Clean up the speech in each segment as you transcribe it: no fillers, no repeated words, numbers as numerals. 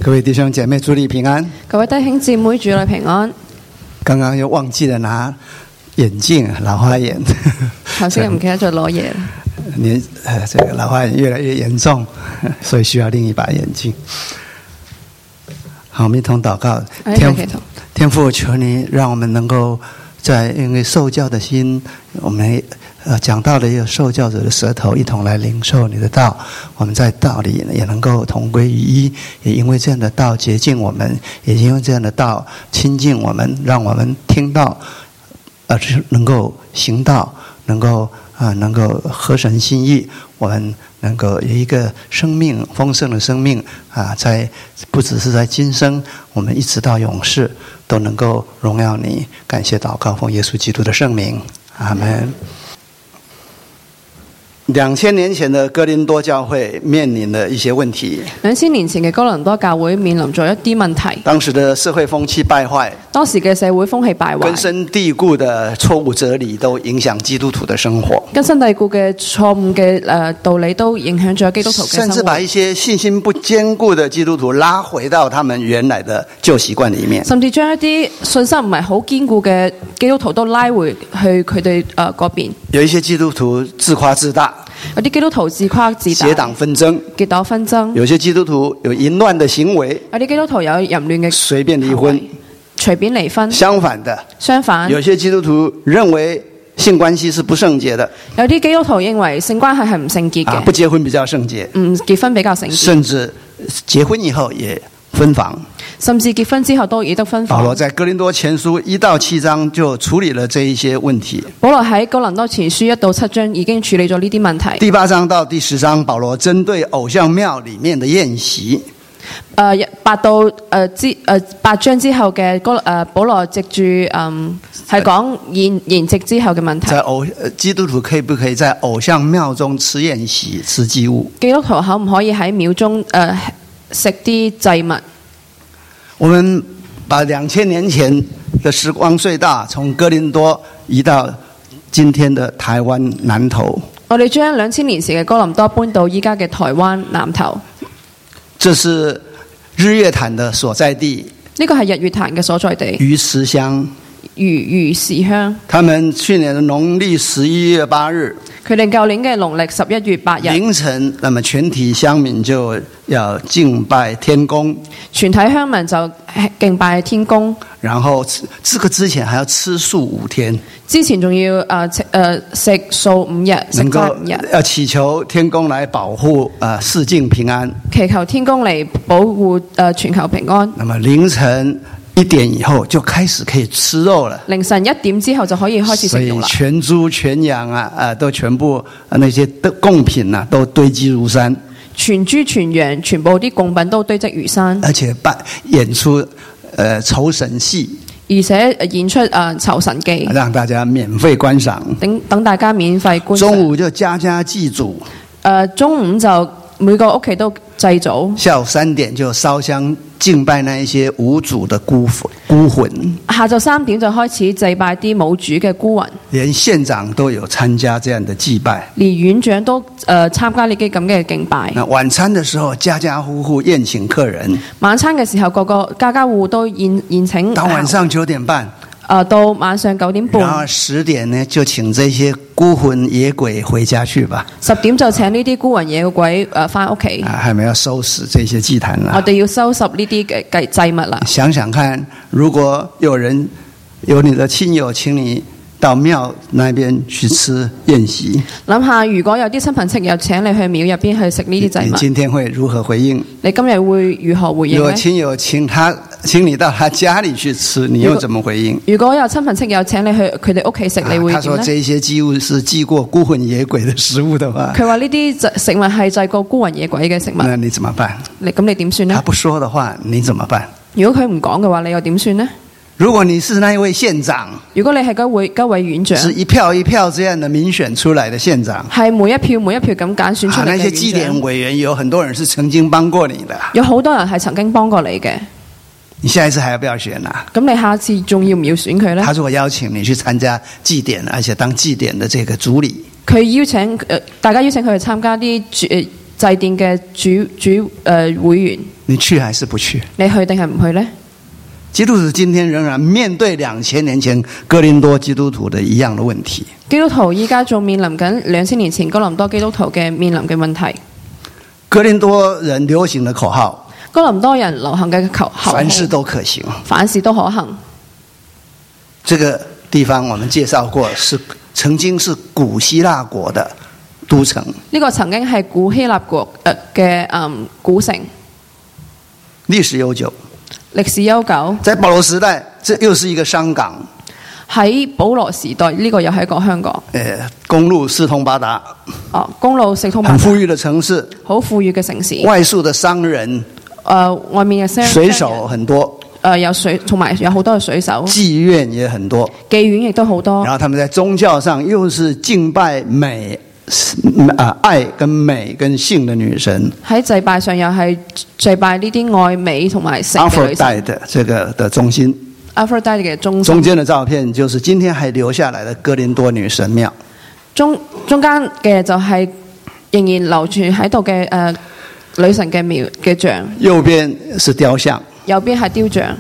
各位弟兄姐妹，祝你平安。 各位弟兄姊妹，主內平安。 剛剛又忘記了拿眼鏡，老花眼。 頭先唔記得咗攞嘢。 這個老花眼越來越嚴重，所以需要另一把眼鏡。好，我們一同禱告。天父，求你讓我們能夠在因為受教的心，我們講道的也有受教者的舌頭，一同來領受你的道。我們在道裡也能夠同歸於一，也因為這樣的道潔淨我們，也因為這樣的道親近我們，讓我們聽到，能夠行道，能夠合神心意，我們能夠有一個生命豐盛的生命在不只是在今生，我們一直到永世都能夠榮耀你。感謝禱告，奉耶穌基督的聖名，阿們。2000年前的哥林多教會面臨了一些問題。 2000年前嘅哥林多教會面臨咗一啲問題。 當時的社會風氣敗壞， 當時嘅社會風氣敗壞， 根深蒂固的錯誤哲理都影響基督徒的生活。 根深蒂固嘅錯誤嘅道理都影響咗基督徒嘅生活。 甚至把一些信心不堅固的基督徒拉回到他們原來的舊習慣裡面。 甚至將一啲信心唔係好堅固嘅基督徒都拉回去佢哋嗰邊。 有一些基督徒自誇自大。 有啲基督徒自誇自大， 結黨紛爭， 結黨紛爭。 有些基督徒有淫亂的行為， 有啲基督徒有淫亂嘅， 隨便離婚， 隨便離婚。 相反，有些基督徒認為性關係是不聖潔的， 有啲基督徒認為性關係係唔聖潔嘅， 不結婚比較聖潔， 結婚比較聖潔， 甚至結婚以後也分房。 甚至結婚之後都已得分房。 保羅在哥林多前書1到7章就處理了這一些問題。 保羅喺哥林多前書1到7章已經處理咗呢啲問題。 第8章到第10章，保羅針對偶像廟裡面的宴席。 8章之後嘅保羅藉住係講筵席之後嘅問題。 基督徒可不可以在偶像廟中吃宴席、吃祭物？ 基督徒可唔可以喺廟中食啲祭物？ 我們把2000年前的時光隧道從哥林多移到今天的台灣南投。 我哋將2000年前嘅哥林多搬到依家嘅台灣南投。 這是日月潭的所在地。 呢個係日月潭嘅所在地。 魚池鄉。 魚池鄉。 他們去年的農曆11月8日。 佢哋舊年嘅農曆11月8日凌晨，那麼全體鄉民就要敬拜天公。 全體鄉民就敬拜天公。 然後這個之前還要吃素5天。 之前仲要食素5日，食齋5日。 要祈求天公來保護四境平安。 祈求天公嚟保護全球平安。 那麼凌晨1點以後就開始可以吃肉了。 凌晨1點之後就可以開始食肉啦。 所以全豬全羊都全部那些貢品都堆積如山。 全豬全羊全部啲貢品都堆積如山。 而且演出酬神戲， 而且演出酬神記， 讓大家免費觀賞。 等大家免費觀賞。 中午就家家祭祖。 中午就每個屋企都祭祖。 下午3點就燒香敬拜那一些無主的孤魂。 下晝3點就開始祭拜啲冇主嘅孤魂。 連縣長都有參加這樣的祭拜。 連院長都參加呢啲咁嘅敬拜。 晚餐的時候，家家戶戶宴請客人。 晚餐嘅時候，個個家家戶戶都宴請。 到晚上9點半。 到晚上9點半。 然後10點呢，就請這些孤魂野鬼回家去吧。 10點就請呢啲孤魂野鬼返屋企。 還沒有收拾這些祭壇啦。 我哋要收拾呢啲嘅祭物啦。 想想看，如果有你的親友請你到廟那邊去吃宴席， 諗下如果有啲親朋戚友請你去廟入邊去食呢啲祭物， 你今天會如何回應？ 你今日會如何回應呢？ 如果親友請你到他家裏去吃，你又怎麼回應？ 如果有親朋戚友請你去佢哋屋企食，你會點呢？ 他說這些祭物是祭過孤魂野鬼的食物的話， 佢話呢啲食物係祭過孤魂野鬼嘅食物。 那你怎麼辦？ 咁你點算呢？ 他不說的話，你怎麼辦？ 如果佢唔講嘅話，你又點算呢？ 如果你是那一位縣長， 如果你係嗰位院長， 是一票一票這樣的民選出來的縣長， 係每一票咁揀選出嚟嘅院長。 那些祭典委員有很多人是曾經幫過你的， 有好多人係曾經幫過你嘅。 你下一次還要不要選啊？ 咁你下次仲要唔要選佢呢？ 他如果邀請你去參加祭典，而且當祭典的這個主禮， 佢大家邀請佢去參加啲祭奠嘅主會員， 你去還是不去？ 你去定係唔去呢？ 基督徒今天仍然面對2000年前哥林多基督徒的一樣的問題。 基督徒依家仲面臨緊2000年前哥林多基督徒嘅面臨嘅問題。 哥林多人流行的口號， 哥林多人流行嘅口號， 凡事都可行， 凡事都可行。 這個地方我們介紹過，曾經是古希臘國的都城。 呢個曾經係古希臘國嘅古城， 歷史悠久。 歷史悠久。 在保羅時代，這又是一個商港。 喺保羅時代，呢個又係一個香港。 公路四通八達。 公路四通八達。 很富裕的城市。 好富裕嘅城市。 外宿的商人。 外面嘅商人。 水手很多。 有水，同埋有好多嘅水手。 妓院也很多。 妓院亦都好多。 然後他們在宗教上又是敬拜美。愛跟美跟性的女神， 喺祭拜上又係祭拜呢啲愛美同埋性嘅女神。 Aphrodite 這個的中心。 Aphrodite 嘅中心。 中間的照片就是今天還留下來的哥林多女神廟。 中間嘅就係仍然留住喺度嘅女神嘅廟嘅像。 右邊是雕像。 右邊係雕像。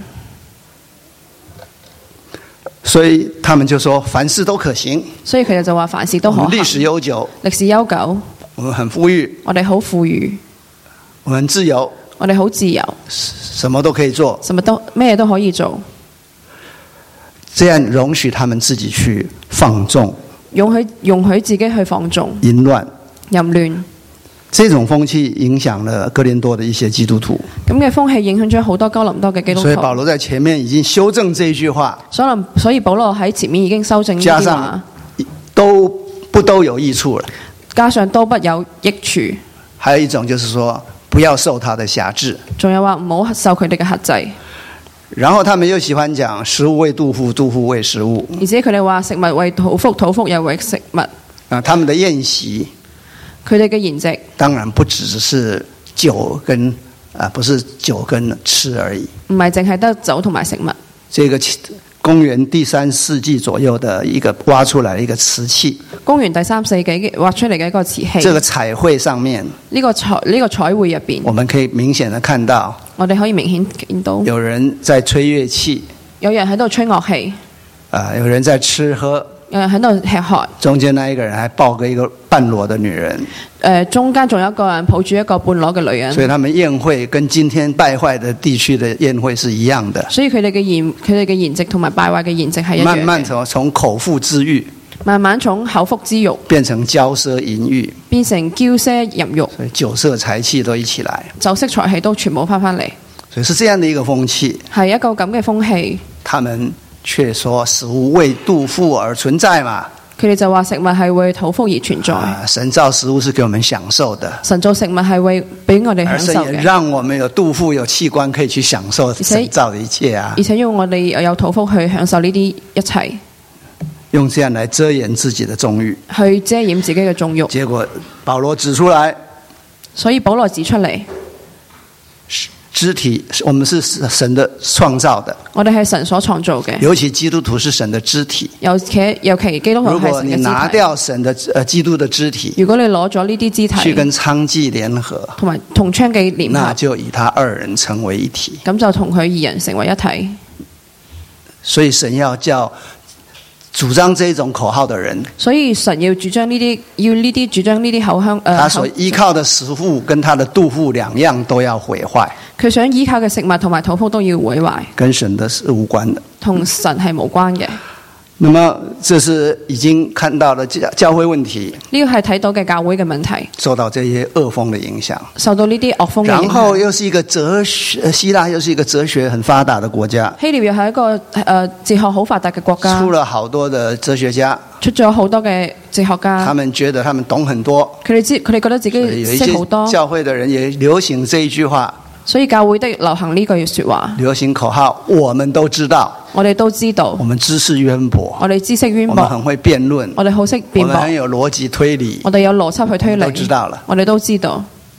所以他們就說凡事都可行， 所以佢哋就話凡事都可行。 歷史悠久， 歷史悠久， 我們很富裕， 我哋好富裕， 我們自由， 我哋好自由， 什麼都可以做， 咩都可以做， 這樣容許他們自己去放縱， 容許自己去放縱， 淫亂， 淫亂。 這種風氣影響了哥林多的一些基督徒。 咁嘅風氣影響咗好多哥林多嘅基督徒。 所以保羅在前面已經修正這一句話。 所以保羅喺前面已經修正呢句話。加上都有益處了。 加上都不有益處。 還有一種就是說，不要受他的轄制。 仲有話唔好受佢哋嘅轄制。 然後他們又喜歡講食物為肚腹，肚腹為食物。 而且佢哋話食物為肚腹，肚腹又為食物。 他們的宴席。 佢哋嘅筵席當然不只是酒跟不是酒跟吃而已， 唔係淨係得酒同埋食物。 這個公元第3世紀左右的一個挖出來的一個瓷器， 公元第3世紀挖出嚟嘅一個瓷器。 這個彩繪上面， 呢個彩繪入邊， 我們可以明顯的看到， 我哋可以明顯見到有人在吹樂器， 有人喺度吹樂器， 有人在吃喝。 有人喺度吃喝， 中間那一個人還抱個一個半裸的女人， 中間仲有一個人抱住一個半裸嘅女人， 所以他們宴會跟今天敗壞的地區的宴會是一樣的。 所以佢哋嘅筵席同埋敗壞嘅宴席係一樣嘅。 慢慢從口腹之欲， 慢慢從口腹之欲變成驕奢淫欲， 變成驕奢淫欲， 所以酒色財氣都一起來， 酒色財氣都全部翻嚟， 所以是這樣的一個風氣， 係一個咁嘅風氣。 他們卻說食物為肚腹而存在嘛， 佢哋就話食物係為肚腹而存在。 神造食物是給我們享受的， 神造食物係為俾我哋享受嘅， 而且也讓我們有肚腹有器官可以去享受神造的一切啊， 而且要我哋有肚腹去享受呢啲一切， 用這樣來遮掩自己的縱慾， 去遮掩自己嘅縱慾。 結果保羅指出來， 所以保羅指出嚟， 肢體我們是神的創造的， 我哋係神所創造嘅， 尤其基督徒是神的肢體。 尤其基督徒係神嘅肢體。 如果你拿掉神的基督的肢體， 如果你攞咗呢啲肢體去跟娼妓聯合， 同娼妓聯合， 那就以他二人成為一體。 咁就同佢二人成為一體。 所以神要叫主張這種口號的人， 所以神要主張呢啲主張呢啲口香他所依靠的食物跟他的肚腹兩樣都要毀壞。 佢想依靠嘅食物同埋肚腹都要毀壞， 跟神的是無關的， 同神係無關嘅。 那麼這是已經看到了教會問題， 呢個係睇到嘅教會嘅問題， 受到這些惡風的影響， 受到呢啲惡風嘅影響。 然後又是一個哲學，希臘又是一個哲學很發達的國家， 希臘又係一個哲學好發達嘅國家， 出了好多的哲學家， 出咗好多嘅哲學家， 他們覺得他們懂很多， 佢哋覺得自己識好多， 教會的人也流行這一句話。 所以教會的流行呢句說話， 流行口號，我們都知道， 我哋都知道， 我們知識淵博， 我哋知識淵博， 我們很會辯論， 我哋好識辯駁， 我們很有邏輯推理， 我哋有邏輯去推理， 都知道了， 我哋都知道。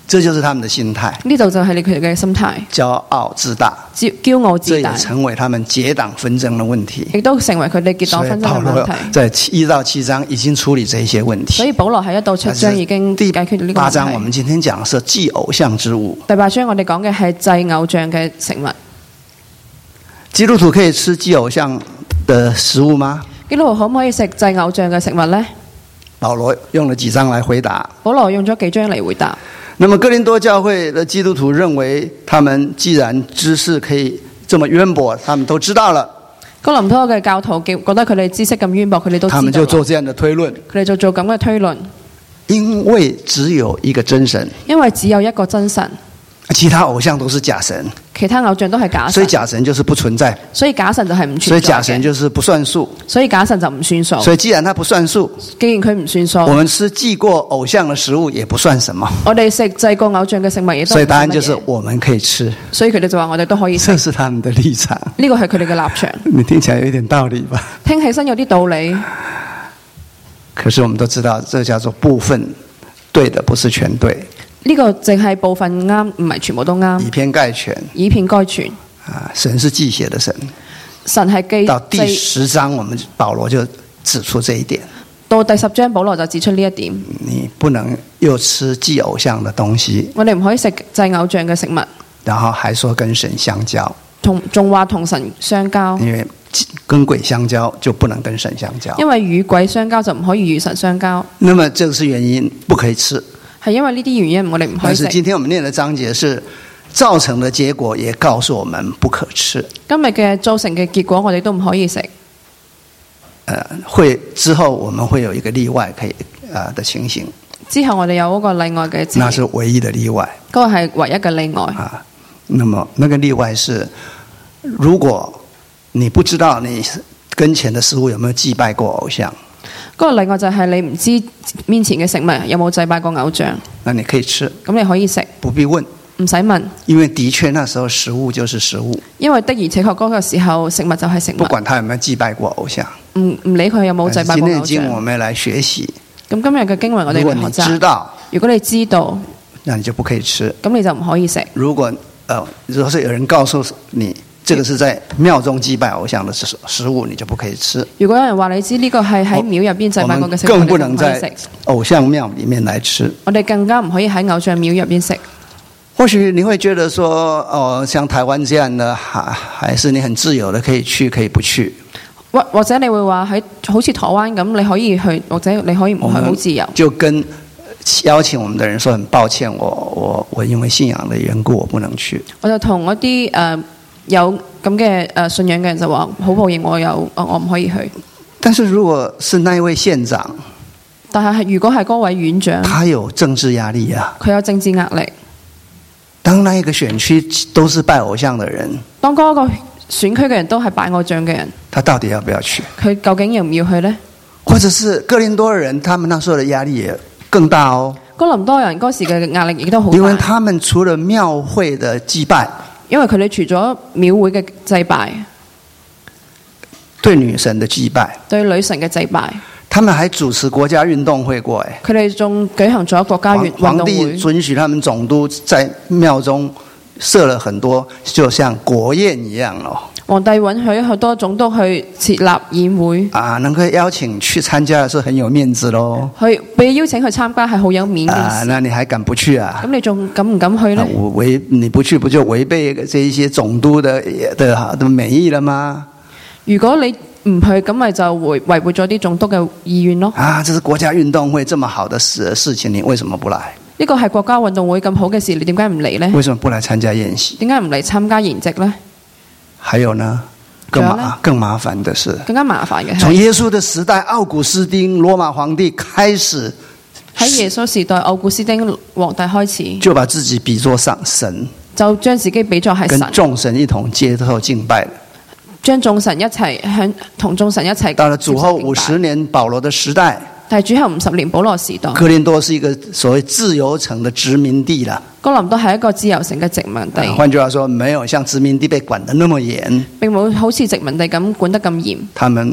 這就是他們的心態。 呢度就係佢哋嘅心態， 驕傲自大， 驕傲自大， 這也成為他們結黨紛爭的問題， 亦都成為佢哋結黨紛爭嘅問題。 在1到7章已經處理這些問題。 所以保羅喺1到7章已經解決呢個問題。 8章我們今天講的是祭偶像之物。 第8章我哋講嘅係祭偶像嘅食物。 基督徒可以吃祭偶像的食物嗎？ 基督徒可唔可以食祭偶像嘅食物呢？ 保羅用了幾章來回答。 保羅用咗幾章嚟回答。 那麼哥林多教會的基督徒認為，他們既然知識可以這麼淵博，他們都知道了。 哥林多嘅教徒覺得佢哋知識咁淵博，佢哋都知道。 他們就做這樣的推論。 佢哋就做咁嘅推論。 因為只有一個真神。 因為只有一個真神。 其他偶像都是假神。 其他偶像都係假神。 所以假神就是不存在。 所以假神就係唔存在。 所以假神就是不算數。 所以假神就唔算數。 所以既然他不算數， 既然佢唔算數， 我們吃祭過偶像的食物也不算什麼。 我哋食祭過偶像嘅食物亦都。 所以答案就是我們可以吃。 所以佢哋就話我哋都可以食。 這是他們的立場。 呢個係佢哋嘅立場。 你聽起來有一點道理吧？ 聽起身有啲道理。 可是我們都知道，這叫做部分對的，不是全對。 呢個淨係部分啱，唔係全部都啱。 以偏概全。 以偏概全。 神是忌邪的神。 神係忌。 到第10章，我們保羅就指出這一點。 到第10章，保羅就指出呢一點。 你不能又吃祭偶像的東西。 我哋唔可以食祭偶像嘅食物。 然後還說跟神相交。 仲話同神相交。 因為跟鬼相交就不能跟神相交。 因為與鬼相交就唔可以與神相交。 那麼這個是原因，不可以吃。 係因為呢啲原因，我哋唔可以食。 但是今天我們念的章節是造成的結果，也告訴我們不可吃。 今日嘅造成嘅結果，我哋都唔可以食。 會之後我們會有一個例外可以的情形。之後我哋有嗰個例外嘅情形。 那是唯一的例外。 嗰個係唯一嘅例外。 那麼那個例外是，如果你不知道你跟前的食物有沒有祭拜過偶像。 嗰個例外就係你唔知面前嘅食物有冇祭拜過偶像， 那你可以吃， 咁你可以食， 不必問， 唔使問， 因為的確那時候食物就是食物， 因為的而且確嗰個時候食物就係食物， 不管他有沒有祭拜過偶像， 唔理佢有冇祭拜過偶像。 今天的經文我們來學習， 咁今日嘅經文我哋嚟學習。如果你知道， 那你就不可以吃， 咁你就唔可以食。 如果是有人告訴你，這個是在廟中祭拜偶像的食物，你就不可以吃。如果有人話你知呢個係喺廟入邊祭拜過嘅食物，更不能在偶像廟裡面來吃。我哋更加唔可以喺偶像廟入邊食。或許你會覺得說，像台灣這樣的，還是你很自由的，可以去可以不去。或者你會話喺好似台灣咁，你可以去，或者你可以唔去，好自由。就跟邀請我們的人說，很抱歉，我因為信仰的緣故，我不能去。我就同一啲有咁嘅信仰嘅人就話，好抱歉，我唔可以去。但是如果是那一位縣長，但係如果係嗰位院長，他有政治壓力啊，佢有政治壓力。當那一個選區都是拜偶像的人，當嗰個選區嘅人都係拜偶像嘅人，他到底要不要去？佢究竟要唔要去呢？或者是哥林多人，他們那時候的壓力也更大哦。哥林多人嗰時嘅壓力亦都好大，因為他們除了廟會的祭拜。因為佢哋除咗廟會嘅祭拜，對女神嘅祭拜，對女神嘅祭拜，他們還主持國家運動會過。佢哋仲舉行咗國家運動會。皇帝准許他們總督在廟中設了很多，就像國宴一樣咯。皇帝允許好多總督去設立宴會。能夠邀請去參加，是很有面子咯。去被邀請去參加係好有面嘅事。那你還敢不去啊？咁你仲敢唔敢去呢？你不去不就違背這一些總督的美意了嗎？如果你唔去，咁咪就違背咗啲總督嘅意願咯。這是國家運動會這麼好的事情，你為什麼不來？呢個係國家運動會咁好嘅事，你點解唔嚟呢？為什麼不來參加宴席？點解唔嚟參加筵席呢？還有呢，更麻煩的是，更加麻煩嘅。從耶穌的時代，奧古斯丁羅馬皇帝開始，喺耶穌時代，奧古斯丁皇帝開始就把自己比作上神，就將自己比作係神，跟眾神一同接受敬拜，將眾神一齊同眾神一齊。到了主後50年保羅的時代。但係主後50年保羅時代，哥林多是一個所謂自由城的殖民地啦。哥林多係一個自由城嘅殖民地。換句話說，沒有像殖民地被管得那麼嚴，並冇好似殖民地咁管得咁嚴。他們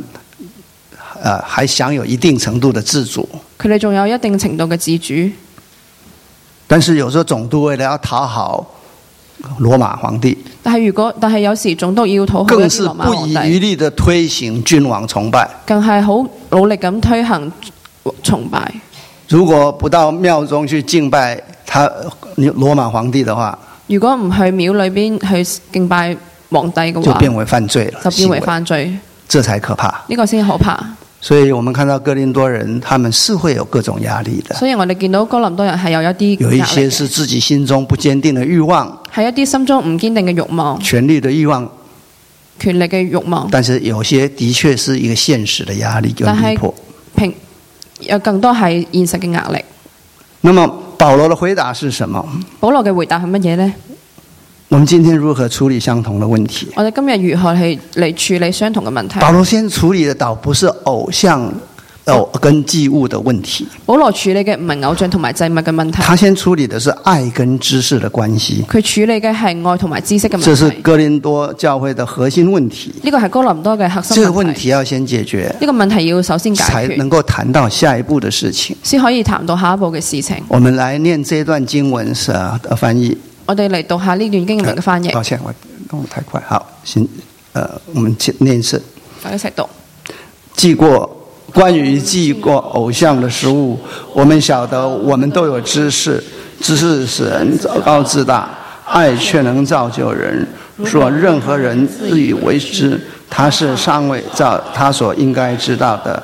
還享有一定程度的自主。佢哋仲有一定程度嘅自主。 但是有時候總督為了要討好羅馬皇帝， 但係有時總督要討好一啲羅馬皇帝， 更是不遺餘力地推行君王崇拜， 更係好努力咁推行崇拜。 如果不到廟中去敬拜他羅馬皇帝的話， 如果唔去廟裏邊去敬拜皇帝嘅話， 就變為犯罪了， 就變為犯罪， 這才可怕。 呢個先可怕。 所以我們看到哥林多人，他們是會有各種壓力的。 所以我哋見到哥林多人係有一啲壓力， 有一些是自己心中不堅定的慾望， 係一啲心中唔堅定嘅慾望， 權力的慾望， 權力嘅慾望。 但是有些的確是一個現實的壓力跟逼迫。 有更多係現實嘅壓力。 那麼保羅的回答是什麼？ 保羅嘅回答係乜嘢呢？ 我們今天如何處理相同的問題？ 我哋今日如何係嚟處理相同嘅問題？ 保羅先處理的倒不是偶像跟祭物的問題。 保羅處理嘅唔係偶像同埋祭物嘅問題。 他先處理的是愛跟知識的關係。 佢處理嘅係愛同埋知識嘅問題。 這是哥林多教會的核心問題。 呢個係哥林多嘅核心問題。 這個問題要先解決。 呢個問題要首先解決， 才能夠談到下一步的事情。 先可以談到下一步嘅事情。 我們來念這段經文的翻譯。 我哋嚟讀下呢段經文嘅翻譯。 抱歉，我弄得太快。好，我們念一次。 大家一齊讀。關於祭過偶像的食物，我們曉得我們都有知識，知識使人高自大，愛卻能造就人。若任何人自以為知，他是尚未照他所應該知道的，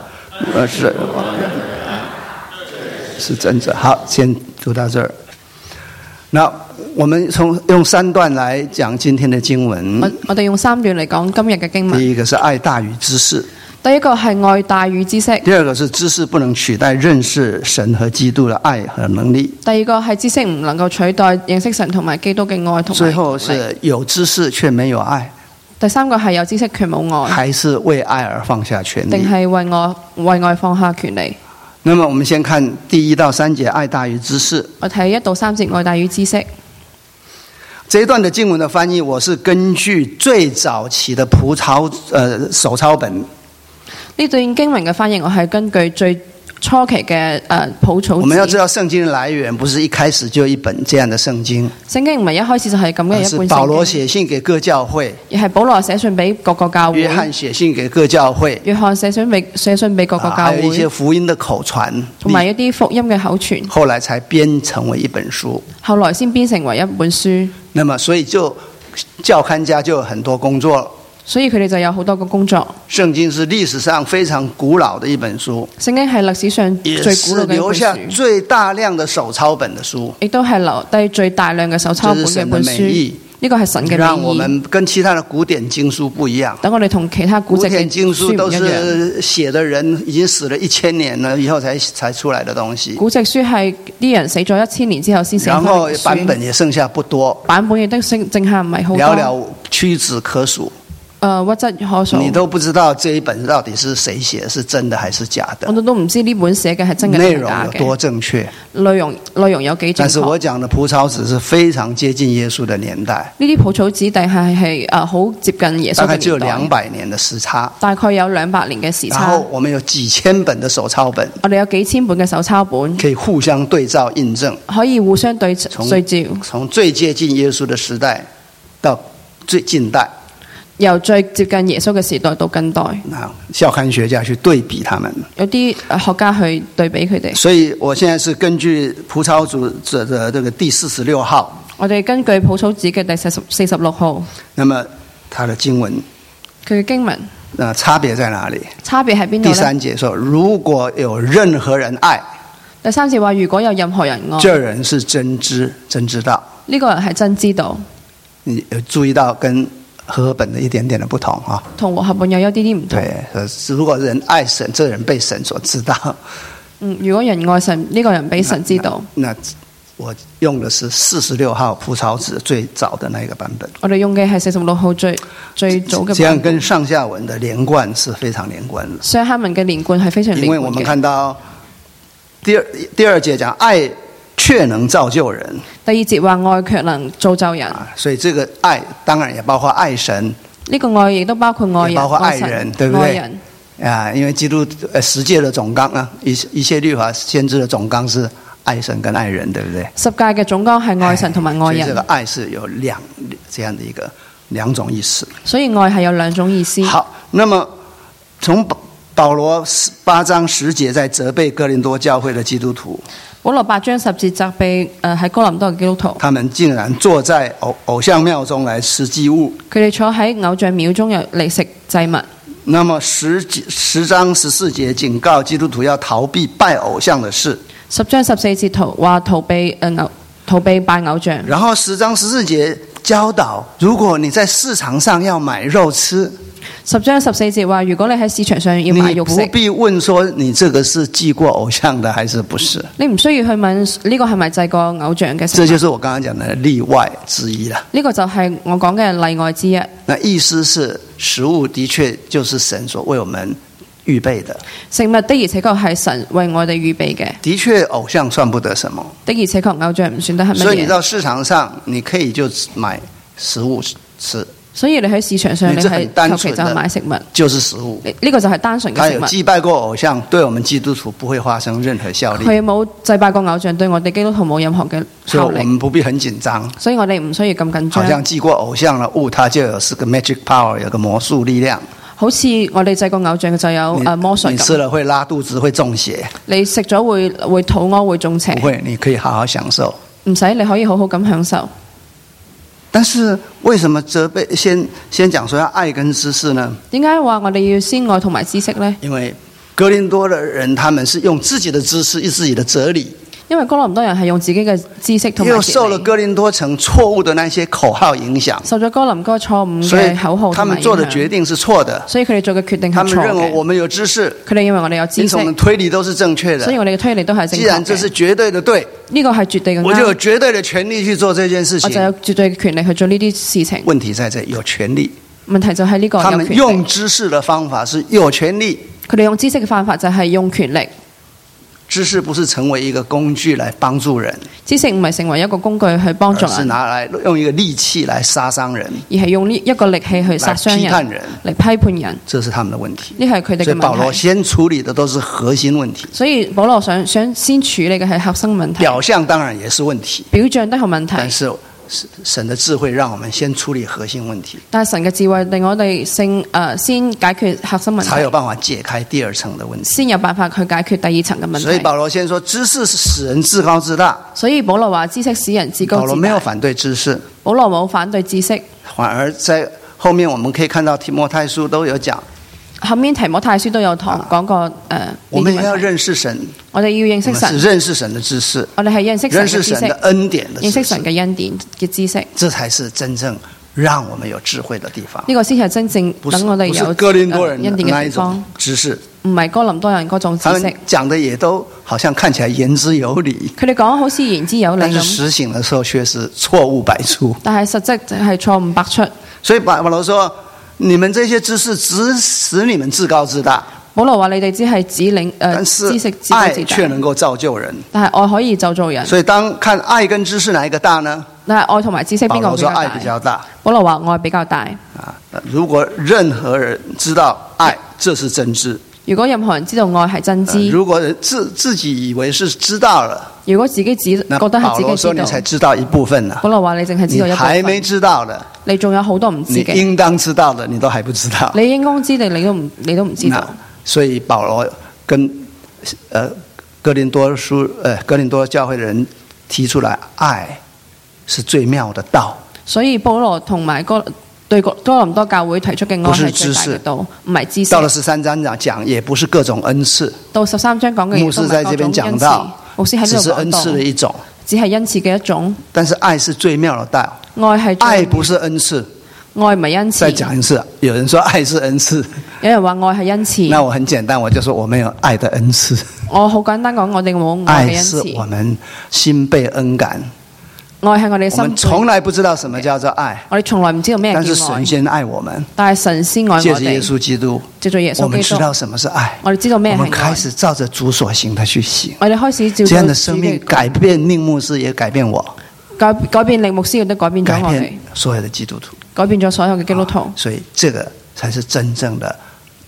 是真者。好，先讀到這兒。那我們用3段來講今天的經文。 我哋用3段嚟講今日嘅經文。 第一個是愛大於知識。 第一個係愛大於知識。 第二個是知識不能取代認識神和基督的愛和能力。 第二個係知識唔能夠取代認識神同埋基督嘅愛同埋。 最後是有知識卻沒有愛。 第三個係有知識卻冇愛。 還是為愛而放下權利。 定係為愛放下權利。 那麼我們先看第1到3節，愛大於知識。 我睇1到3節，愛大於知識。 這一段的經文的翻譯，我是根據最早期的手抄本。 呢段經文嘅翻譯，我係根據最初期嘅譜草紙。 我們要知道聖經的來源，不是一開始就一本這樣的聖經。 聖經唔係一開始就係咁嘅一本聖經。 是保羅寫信給各教會， 亦係保羅寫信俾各個教會。 約翰寫信給各教會。 約翰寫信俾各個教會。 還有一些福音的口傳， 同埋一啲福音嘅口傳。 後來才編成為一本書。 後來先編成為一本書。 那麼所以就教刊家就有很多工作。 所以佢哋就有好多個工作。 聖經是歷史上非常古老的一本書。 聖經係歷史上最古老嘅一本書。也是留下最大量的手抄本的書。 亦都係留低最大量嘅手抄本嘅一本書。呢個係神嘅美意。 讓我們跟其他的古典經書不一樣。 等我哋同其他古典經書都是寫的人已經死了1000年了以後才出來的東西。 古籍書係啲人死咗1000年之後先寫。 然後版本也剩下不多。 版本亦都剩下唔係好多。 寥寥屈指可數。 屈指可數。 你都不知道這一本到底是誰寫，是真的還是假的？ 我都唔知呢本寫嘅係真嘅定係假嘅。 內容有多正確？ 內容有幾正確？ 但是我講的蒲草紙是非常接近耶穌的年代。 呢啲蒲草紙定係好接近耶穌嘅年代。 大概只有200年的時差。 大概有200年嘅時差。 然後我們有幾千本的手抄本。 我哋有幾千本嘅手抄本。 可以互相對照印證。 可以互相對照。 從最接近耶穌的時代到最近代。 由最接近耶穌嘅時代到近代， 校刊學家去對比他們， 有啲學家去對比佢哋。 所以我現在是根據蒲草紙的這個第46號。 我哋根據蒲草紙嘅第46號。 那麼它的經文， 佢嘅經文， 差別在哪裡？ 差別喺邊度呢？ 第3節說，如果有任何人愛， 第3節話，如果有任何人愛， 這人是真知道。 呢個人係真知道。 你有注意到跟和合本的一點點的不同啊， 同和合本有一啲啲唔同。 對，如果人愛神，這人被神所知道。 如果人愛神，呢個人被神知道。 那我用的是46號蒲草紙最早的那個版本。我哋用嘅係46號最早嘅版本。 這樣跟上下文的連貫是非常連貫的。 上下文嘅連貫係非常連貫嘅。 因為我們看到第二節講愛卻能造就人。 第2節話愛卻能造就人。 所以這個愛當然也包括愛神。 呢個愛亦都包括愛人， 包括愛人，對不對？ 愛人。 因為基督十誡的總綱啊，一切律法先知的總綱是愛神跟愛人，對不對？10 誡嘅總綱係愛神同埋愛人。 這個愛是有這樣的一個兩種意思。 所以愛係有兩種意思。 好，那麼從保羅8章10節在責備哥林多教會的基督徒。 保羅8章10節責備喺哥林多嘅基督徒， 他們竟然坐在偶像廟中來吃祭物。 佢哋坐喺偶像廟中又嚟食祭物。 那麼10章14節警告基督徒要逃避拜偶像的事。 10章14節話逃避拜偶像。 然後10章14節教導，如果你在市場上要買肉吃。 10章14節話，如果你喺市場上要買肉食， 你不必問說你這個是祭過偶像的還是不是。 你唔需要去問呢個係咪祭過偶像嘅食物。 這就是我剛剛講的例外之一啦。 呢個就係我講嘅例外之一。 那意思是食物的確就是神所為我們預備的。 食物的而且確係神為我哋預備嘅。 的確偶像算不得什麼。 的而且確偶像唔算得係乜嘢。 所以你到市場上你可以就買食物吃。 所以你喺市場上你係求其就買食物， 就是食物。 呢個就係單純嘅食物。 他有祭拜過偶像，對我們基督徒不會發生任何效力。 佢冇祭拜過偶像，對我哋基督徒冇任何嘅效力。 所以我們不必很緊張。 所以我哋唔需要咁緊張。 好像祭過偶像的物，它就有是個 magic power， 有個魔術力量。 好似我哋祭過偶像就有魔術。 你吃了會拉肚子，會中邪。 你食咗會肚屙，會中邪。 不會，你可以好好享受。 唔使，你可以好好咁享受。 但是為什麼責備先講說要愛跟知識呢？點解話我哋要先愛同埋知識呢？ 因為哥林多的人，他們是用自己的知識、自己的哲理。 因為哥林多人係用自己嘅知識同埋又受了哥林多城錯誤的那些口號影響， 受咗哥林多錯誤嘅口號， 他們做的決定是錯的。 所以佢哋做嘅決定係錯嘅。 他們認為我們有知識， 佢哋認為我哋有知識， 因此我們推理都是正確的。 所以我哋嘅推理都係正確嘅。 既然這是絕對的對， 呢個係絕對嘅啱， 我就有絕對的權利去做這件事情。 我就有絕對嘅權利去做呢啲事情。 問題在這，有權利。 問題就係呢個， 他們用知識的方法是有權利。 佢哋用知識嘅方法就係用權力。 知識不是成為一個工具來幫助人， 知識唔係成為一個工具去幫助人， 而是拿來用一個利器來殺傷人， 而係用呢一個利器去殺傷人，嚟批判人。 這是他們的問題。 呢係佢哋嘅問題。 所以保羅先處理的都是核心問題。 所以保羅想先處理嘅係核心問題。 表象當然也是問題， 表象都係問題。 但是神的智慧讓我們先處理核心問題， 但係神嘅智慧令我哋先解決核心問題， 才有辦法解開第二層的問題， 先有辦法去解決第二層嘅問題。 所以保羅先說知識是使人自高自大， 所以保羅話知識使人自高自大。 保羅沒有反對知識， 保羅冇反對知識， 反而在後面我們可以看到提摩太書都有講。 後面提摩太書都有講過我們也要認識神， 我哋要認識神， 是認識神的知識， 我哋係認識神嘅知識， 認識神的恩典的知識， 認識神嘅恩典嘅知識， 這才是真正讓我們有智慧的地方。 呢個先係真正等我哋有哥林多人恩典嘅地方。 知識唔係哥林多人嗰種知識， 他們講的也都好像看起來言之有理， 佢哋講好似言之有理， 但是實行的時候卻是錯誤百出。 但係實質係錯誤百出。 所以保羅說，你們這些知識只使你們自高自大。 保羅話你哋只係知識自高自大， 愛卻能夠造就人。 但係愛可以造就人。 所以當看愛跟知識哪一個大呢？ 但係愛同埋知識邊個比較大？ 保羅說愛比較大。 保羅話愛比較大。 如果任何人知道愛，這是真知。 如果任何人知道愛係真知， 如果自己以為是知道了， 如果自己覺得係自己知道， 保羅說你才知道一部分呢。 保羅話你淨係知道一部分， 你還沒知道的， 你仲有好多唔知嘅。 你應當知道的，你都還不知道。 你應該知道，你都唔知道。 所以保羅跟哥林多教會的人提出來，愛是最妙的道。所以保羅同埋對哥林多教會提出嘅愛係最大嘅道，唔係知識。 到了13章講，也不是各種恩賜。 到13章講嘅嘢， 牧師在這邊講到，只是恩賜的一種， 只係恩賜嘅一種。 但是愛是最妙的道，愛不是恩賜， 愛唔係恩賜。 再講一次，有人說愛是恩賜， 有人話愛係恩賜。 那我很簡單，我就說我沒有愛的恩賜。 我好簡單講，我哋冇愛嘅恩賜。 愛是我們心被恩感。 愛係我哋心。 我們從來不知道什麼叫做愛， 我哋從來唔知道咩叫愛。 但是神先愛我們， 但係神先愛我哋。 借着耶穌基督，我們知道什麼是愛。 我哋知道咩係愛。 我們開始照着主所行的去行。 我哋開始照着這樣的生命改變令牧師，也改變我。 改變令牧師亦都改變咗我哋。 所有的基督徒， 改變咗所有嘅基督徒。 所以這個才是真正的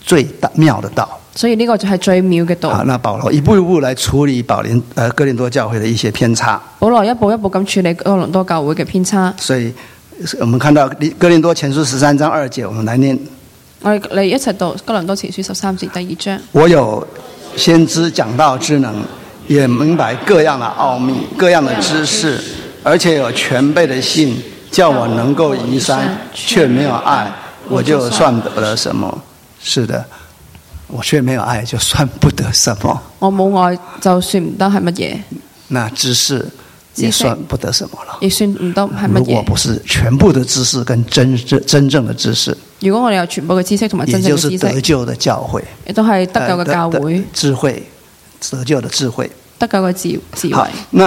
最妙的道。 所以呢個就係最妙嘅道。 好，那保羅一步一步來處理哥林多教會的一些偏差。 保羅一步一步咁處理哥林多教會嘅偏差。 所以我們看到哥林多前書13章2節，我們來念。 我哋一齊讀哥林多前書13節第2章。 我有先知講道之能，也明白各樣的奧秘，各樣的知識，而且有全備的信，叫我能夠移山，卻沒有愛，我就算不得什麼。是的，我卻沒有愛，就算不得什麼。我冇愛就算唔得係乜嘢？那知識也算不得什麼了。也算唔得係乜嘢？如果不是全部的知識跟真正的知識，如果我哋有全部嘅知識同埋真正嘅知識，也就是得救的教會，亦都係得救嘅教會，智慧，得救的智慧，得救嘅智慧。那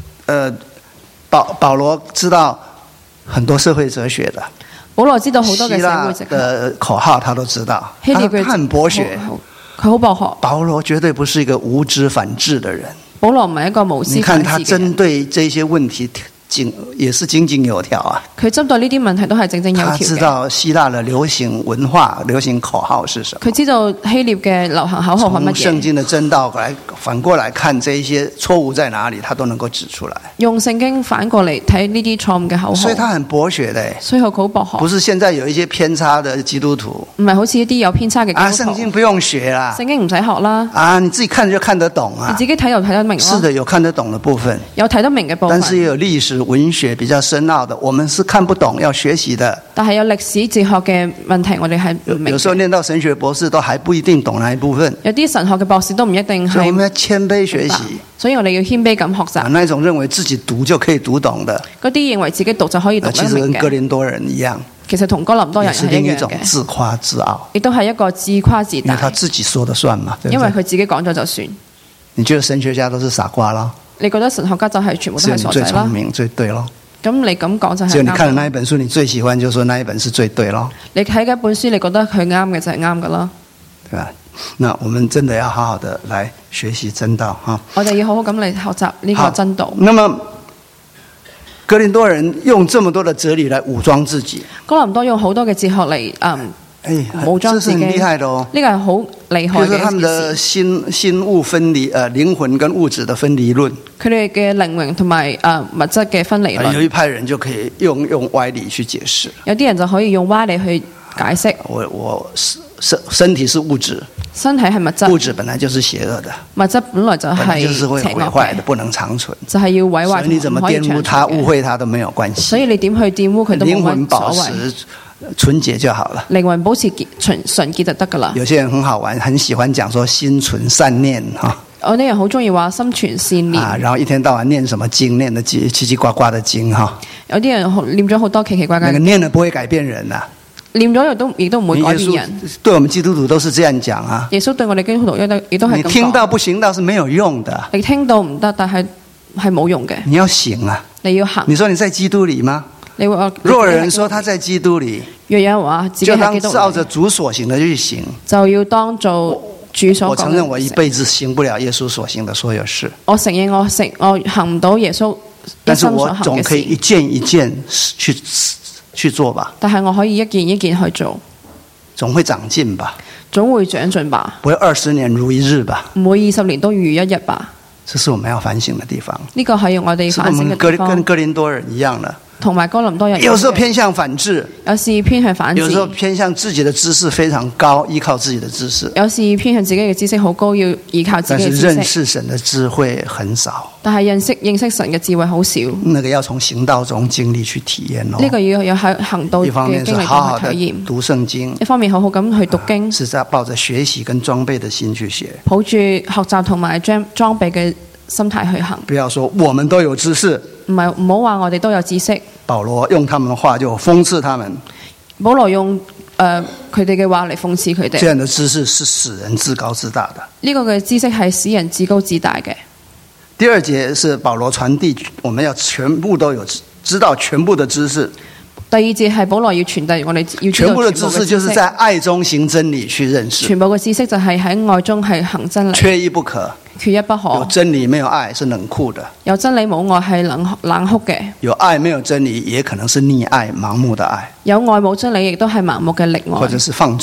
保羅知道很多社會哲學的。保羅知道好多嘅社會哲學口號，他都知道。他很博學，佢好博學。保羅絕對不是一個無知反智的人。保羅唔係一個無知反智嘅人。你看他針對這些問題，也是井井有條啊。佢針對呢啲問題都係井井有條嘅。他知道希臘的流行文化、流行口號是什麼。佢知道希臘嘅流行口號係乜嘢。從聖經的真道來反過來看，這一些錯誤在哪裡，他都能夠指出來。用聖經反過嚟睇呢啲錯誤嘅口號。所以他很博學的。所以佢好博學。不是現在有一些偏差的基督徒。唔係好似一啲有偏差嘅基督徒。啊，聖經不用學啦。聖經唔使學啦。啊，你自己看就看得懂啊。你自己睇就睇得明咯。是的，有看得懂的部分。有睇得明嘅部分。但是也有歷史文學比較深奧的，我們是看不懂，要學習的。但係有歷史哲學嘅問題，我哋係唔明。有時候念到神學博士都還不一定懂那一部分。有啲神學嘅博士都唔一定係。所以我們要謙卑學習。所以我哋要謙卑咁學習。那一種認為自己讀就可以讀懂的，嗰啲認為自己讀就可以讀得明嘅，其實跟哥林多人一樣。其實同哥林多人係一樣嘅。也是另一種自誇自傲。亦都係一個自誇自大。因為他自己說的算嘛，對不對？因為佢自己講咗就算。你覺得神學家都是傻瓜咯？你覺得神學家就係全部都係傻仔啦？最聰明最對咯。咁你咁講就係。只有你看了那一本書，你最喜歡就說那一本是最對咯。你睇嘅一本書，你覺得佢啱嘅就係啱嘅咯。對吧？那我們真的要好好的來學習真道哈。我哋要好好咁嚟學習呢個真道。那麼哥林多人用這麼多的哲理來武裝自己。哥林多用好多嘅哲學嚟武裝自己。這是很厲害的哦。呢個係好厲害嘅。就是他們的心物分離，靈魂跟物質的分離論。佢哋嘅靈魂同埋物質嘅分離論。有一派人就可以用歪理去解釋。有啲人就可以用歪理去解釋。我身體是物質。身體係物質，物質本來就是邪惡的，物質本來就係就是會毀壞的，不能長存，就係要毀壞。所以你怎麼玷污它、誤會它都沒有關係。所以你點去玷污佢都冇乜所謂。靈魂保持純潔就好了，靈魂保持純潔就得噶啦。有些人很好玩，很喜歡講說心存善念哈。有啲人好中意話心存善念啊，然後一天到晚念什麼經，念得奇奇怪怪的經哈。有啲人念咗好多奇奇怪怪，那個念了不會改變人啊。念咗亦都唔會改變人。對我們基督徒都是這樣講啊。耶穌對我哋基督徒亦都係咁講。你聽到不行道是沒有用的。你聽到唔得，但係冇用嘅。你要行啊！你要行。你說你在基督裏嗎？你會話。若有人說他在基督裏，若有人話自己喺基督裏，就當照着主所行的去行。就要當做主所講。我承認我一輩子行不了耶穌所行的所有事。我承認我行唔到耶穌一生所行嘅事。但是我總可以一件一件去做吧，但係我可以一件一件去做，總會長進吧，總會長進吧，不會20年如一日吧，唔會20年都如一日吧，這是我們要反省的地方。呢個係我哋反省嘅地方。跟哥林多人一樣啦。同埋哥林多人有時候偏向反智，有時偏向反智，有時候偏向自己的知識非常高，依靠自己的知識，有時偏向自己嘅知識好高，要依靠自己嘅知識。但是認識神的智慧很少，但係認識神嘅智慧好少。那個要從行道中經歷去體驗咯。呢個要有喺行道嘅經歷中去體驗。讀聖經，一方面好好咁去讀經，是在抱着學習跟裝備的心去學，抱住學習同埋裝備嘅心態去行。不要說我們都有知識。唔好話我哋都有知識。保羅用他們的話就諷刺他們。保羅用佢哋嘅話嚟諷刺佢哋。這樣的知識是使人自高自大的。呢個嘅知識係使人自高自大嘅。第二節是保羅傳遞，我們要全部都有知道全部的知識。第二節係保羅要傳遞，我哋要知道全部的知識，就是在愛中行真理去認識。全部嘅知識就係喺愛中係行真理，缺一不可。缺一不可。有真理沒有愛是冷酷的，有真理冇愛係冷酷嘅。有愛沒有真理也可能是溺愛盲目的愛。有愛冇真理亦都係盲目嘅溺愛，或者是放縱，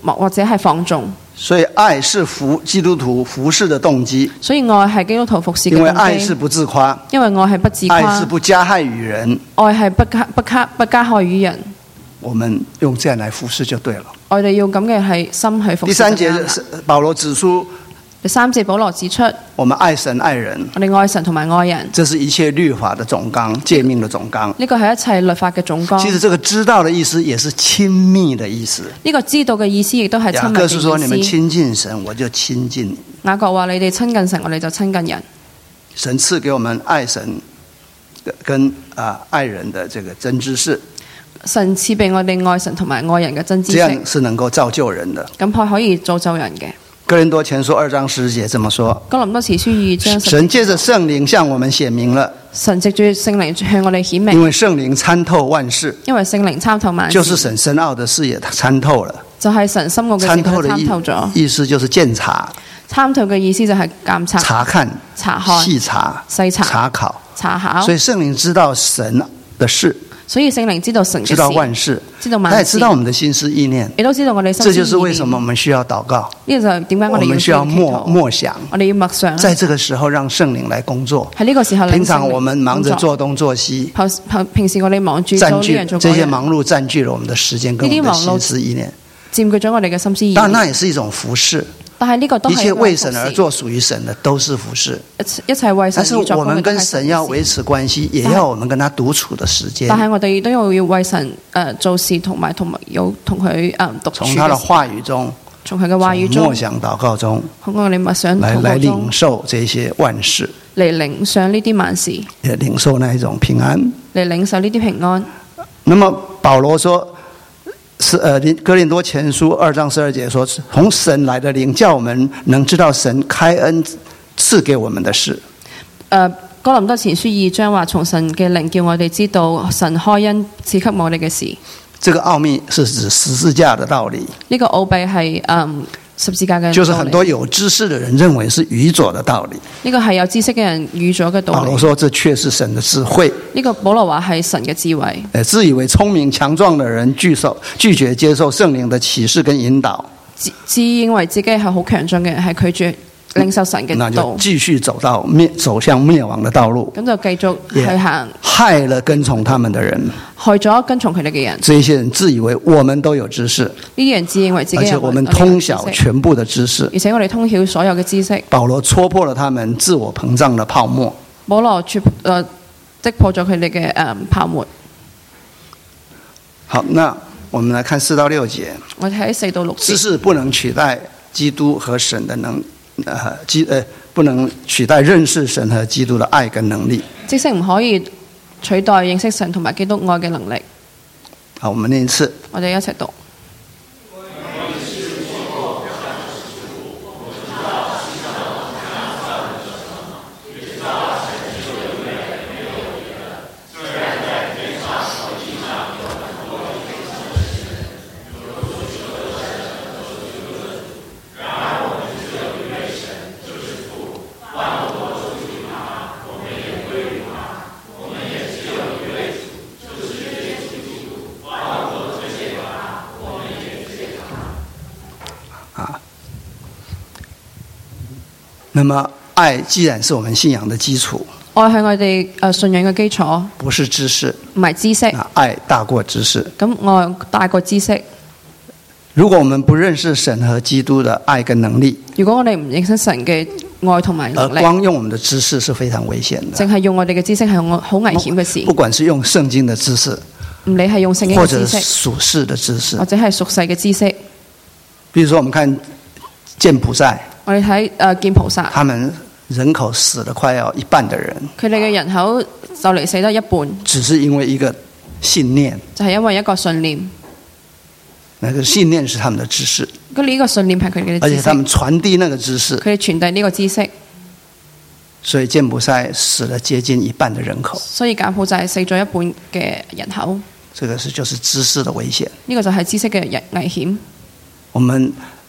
或者係放縱。 所以愛是基督徒服侍的動機。 所以愛係基督徒服侍嘅動機。 因為愛是不自誇。 因為愛係不自誇。 愛是不加害於人。 愛係不加害於人。 我們用這樣來服侍就對了。 我哋要咁嘅係心去服侍。 第三節保羅指出。 第三節保羅指出， 我們愛神愛人， 我哋愛神同埋愛人， 這是一切律法的總綱，誡命的總綱。 呢個係一切律法嘅總綱。 其實這個知道的意思也是親密的意思。 呢個知道嘅意思亦都係親密嘅意思。雅各是說：你們親近神，我就親近你。雅各話：你哋親近神，我哋就親近人。 神賜給我們愛神跟愛人的這個真知識。 神賜俾我哋愛神同埋愛人嘅真知識， 這樣是能夠造就人的。 咁可以造就人嘅。 哥林多前書2章10節這麼說： 哥林多前書2章10節， 神借着聖靈向我們顯明了。 神藉住聖靈向我哋顯明， 因為聖靈參透萬事， 因為聖靈參透萬事， 就是神深奧的事也參透了。 就係神深奧嘅事佢參透咗。 意思就是鑒察。 參透嘅意思就係監察、 查看、 查看、 細查、 細查、 查考、 查考。 所以聖靈知道神的事。 所以聖靈知道神嘅事， 知道萬事， 知道萬事， 他也知道我們的心思意念， 亦都知道我哋心思意念。 這就是為什麼我們需要禱告。 呢個就係點解我哋需要默想， 我哋要默想。 在這個時候讓聖靈來工作。 喺呢個時候， 平常我們忙着做東做西， 平時我哋忙住做呢樣做嗰樣， 這些忙碌佔據了我們的時間跟我們的心思意念， 佔據咗我哋嘅心思意念。 當然，那也是一種服侍。 但係呢個都係一切為神而做，屬於神的都是服侍。 一切為神而做， 但是我們跟神要維持關係，也要我們跟他獨處的時間。 但係我哋都要為神做事，同埋有同佢獨處。 從他的話語中， 從佢嘅話語中， 默想禱告中， 我哋默想禱告中， 來領受這些萬事， 嚟領上呢啲萬事， 也領受那一種平安， 嚟領受呢啲平安。 那麼保羅說。哥林多前書2章12節說，從神來的靈叫我們能知道神開恩賜給我們的事。 哥林多前書2章話，從神嘅靈叫我哋知道神開恩賜給我哋嘅事。 這個奧秘是指十字架的道理。 呢個奧秘係十字架嘅道理， 就是很多有知識的人認為是愚拙的道理。 呢個係有知識嘅人愚拙嘅道理。 保羅說，這卻是神的智慧。 呢個保羅話係神嘅智慧。 自以為聰明強壯的人拒絕接受聖靈的啟示跟引導。 自認為自己係好強壯嘅人係拒絕領受神嘅道， 那就繼續走向滅亡的道路。 咁就繼續去行， 害了跟從他們的人， 害咗跟從佢哋嘅人。 這些人自以為我們都有知識， 呢啲人自認為自己有， 而且我們通曉全部的知識， 而且我哋通曉所有嘅知識。 保羅戳破了他們自我膨脹的泡沫。 保羅擊破咗佢哋嘅泡沫。 好，那我們來看4到6節。 我哋睇4到6節。 知識不能取代基督和神的不能取代認識神和基督的愛跟能力。 知識唔可以取代認識神同埋基督愛嘅能力。 好，我們念一次。 我哋一齊讀。 那麼愛既然是我們信仰的基礎， 愛係我哋信仰嘅基礎， 不是知識， 唔係知識。 愛大過知識。 咁愛大過知識。 如果我們不認識神和基督的愛跟能力， 如果我哋唔認識神嘅愛同埋能力， 而光用我們的知識是非常危險的。 淨係用我哋嘅知識係好危險嘅事。 不管是用聖經的知識， 唔理係用聖經嘅知識， 或者屬世的知識， 或者係屬世嘅知識。 比如說，我們看柬埔寨， 我哋睇柬埔寨， 他們人口死了快要一半的人， 佢哋嘅人口就嚟死得一半， 只是因為一個信念， 就係因為一個信念。 那個信念是他們的知識， 咁呢個信念係佢哋嘅知識， 而且他們傳遞那個知識， 佢哋傳遞呢個知識， 所以柬埔寨死了接近一半的人口， 所以柬埔寨死咗一半嘅人口。 這個就是知識的危險。 呢個就係知識嘅危險。 我們